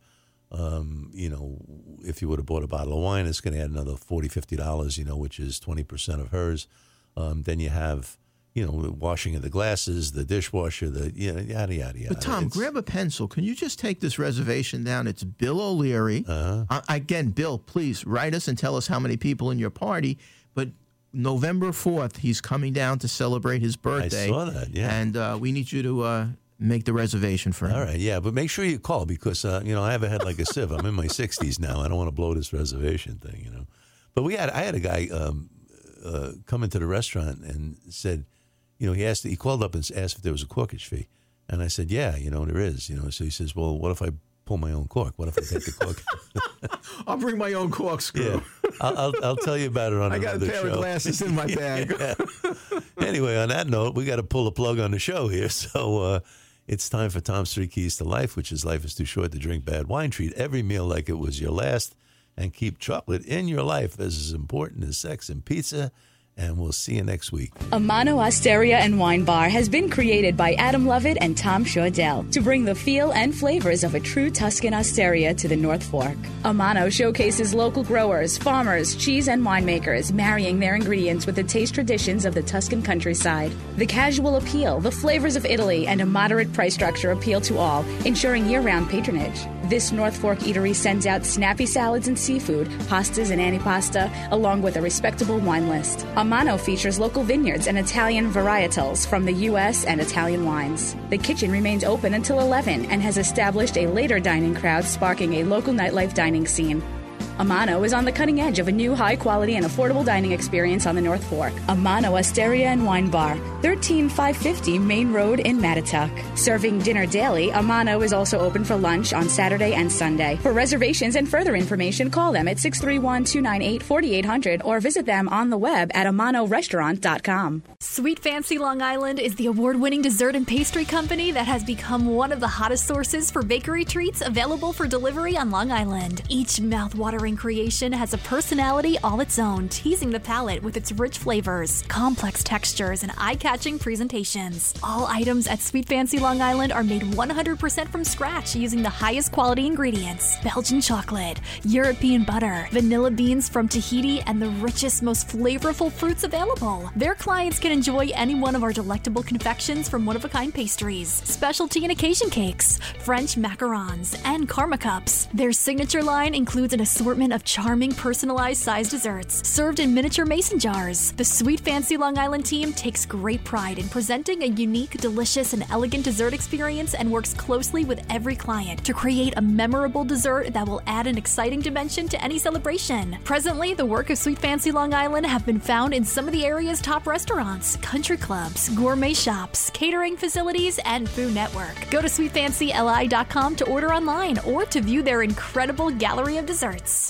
Speaker 2: Um, you know, if you would have bought a bottle of wine, it's going to add another forty dollars, fifty dollars, you know, which is twenty percent of hers. Um, then you have, you know, the washing of the glasses, the dishwasher, the, you know, yada, yada, yada.
Speaker 3: But Tom,
Speaker 2: It's-
Speaker 3: grab a pencil. Can you just take this reservation down? It's Bill O'Leary.
Speaker 2: Uh-huh.
Speaker 3: Uh, again, Bill, please write us and tell us how many people in your party. But November fourth, he's coming down to celebrate his birthday.
Speaker 2: saw that, yeah.
Speaker 3: And uh, we need you to uh, make the reservation for him.
Speaker 2: All right, yeah, but make sure you call because, uh, you know, I have a head like a sieve. I'm in my sixties now. I don't want to blow this reservation thing, you know. But we had, I had a guy um, uh, come into the restaurant and said, you know, he asked, he called up and asked if there was a corkage fee. And I said, yeah, you know, there is, you know. So he says, well, what if I pull my own cork? What if I take the cork?
Speaker 3: I'll bring my own corkscrew.
Speaker 2: Yeah, I'll, I'll, I'll tell you about it on
Speaker 3: I got a
Speaker 2: another
Speaker 3: pair
Speaker 2: show.
Speaker 3: of glasses in my bag.
Speaker 2: Yeah. Anyway, on that note, we got to pull a plug on the show here. So uh, it's time for Tom's Three Keys to Life, which is life is too short to drink bad wine. Treat every meal like it was your last, and keep chocolate in your life as as important as sex and pizza. And we'll see you next week.
Speaker 4: Amano Osteria and Wine Bar has been created by Adam Lovett and Tom Shordell to bring the feel and flavors of a true Tuscan Osteria to the North Fork. Amano showcases local growers, farmers, cheese and winemakers, marrying their ingredients with the taste traditions of the Tuscan countryside. The casual appeal, the flavors of Italy, and a moderate price structure appeal to all, ensuring year-round patronage. This North Fork eatery sends out snappy salads and seafood, pastas and antipasta, along with a respectable wine list. Amano features local vineyards and Italian varietals from the U S and Italian wines. The kitchen remains open until eleven and has established a later dining crowd, sparking a local nightlife dining scene. Amano is on the cutting edge of a new high-quality and affordable dining experience on the North Fork. Amano Osteria and Wine Bar, thirteen five fifty Main Road in Mattituck. Serving dinner daily, Amano is also open for lunch on Saturday and Sunday. For reservations and further information, call them at six three one, two nine eight, four eight zero zero or visit them on the web at amano restaurant dot com.
Speaker 5: Sweet Fancy Long Island is the award-winning dessert and pastry company that has become one of the hottest sources for bakery treats available for delivery on Long Island. Each mouth-watering creation has a personality all its own, teasing the palate with its rich flavors, complex textures, and eye-catching presentations. All items at Sweet Fancy Long Island are made one hundred percent from scratch using the highest quality ingredients: Belgian chocolate, European butter, vanilla beans from Tahiti, and the richest, most flavorful fruits available. Their clients can enjoy any one of our delectable confections from one-of-a-kind pastries, specialty and occasion cakes, French macarons, and karma cups. Their signature line includes an assortment of charming, personalized sized desserts served in miniature mason jars. The Sweet Fancy Long Island team takes great pride in presenting a unique, delicious, and elegant dessert experience and works closely with every client to create a memorable dessert that will add an exciting dimension to any celebration. Presently, the work of Sweet Fancy Long Island have been found in some of the area's top restaurants, country clubs, gourmet shops, catering facilities, and Food Network. Go to sweet fancy l i dot com to order online or to view their incredible gallery of desserts.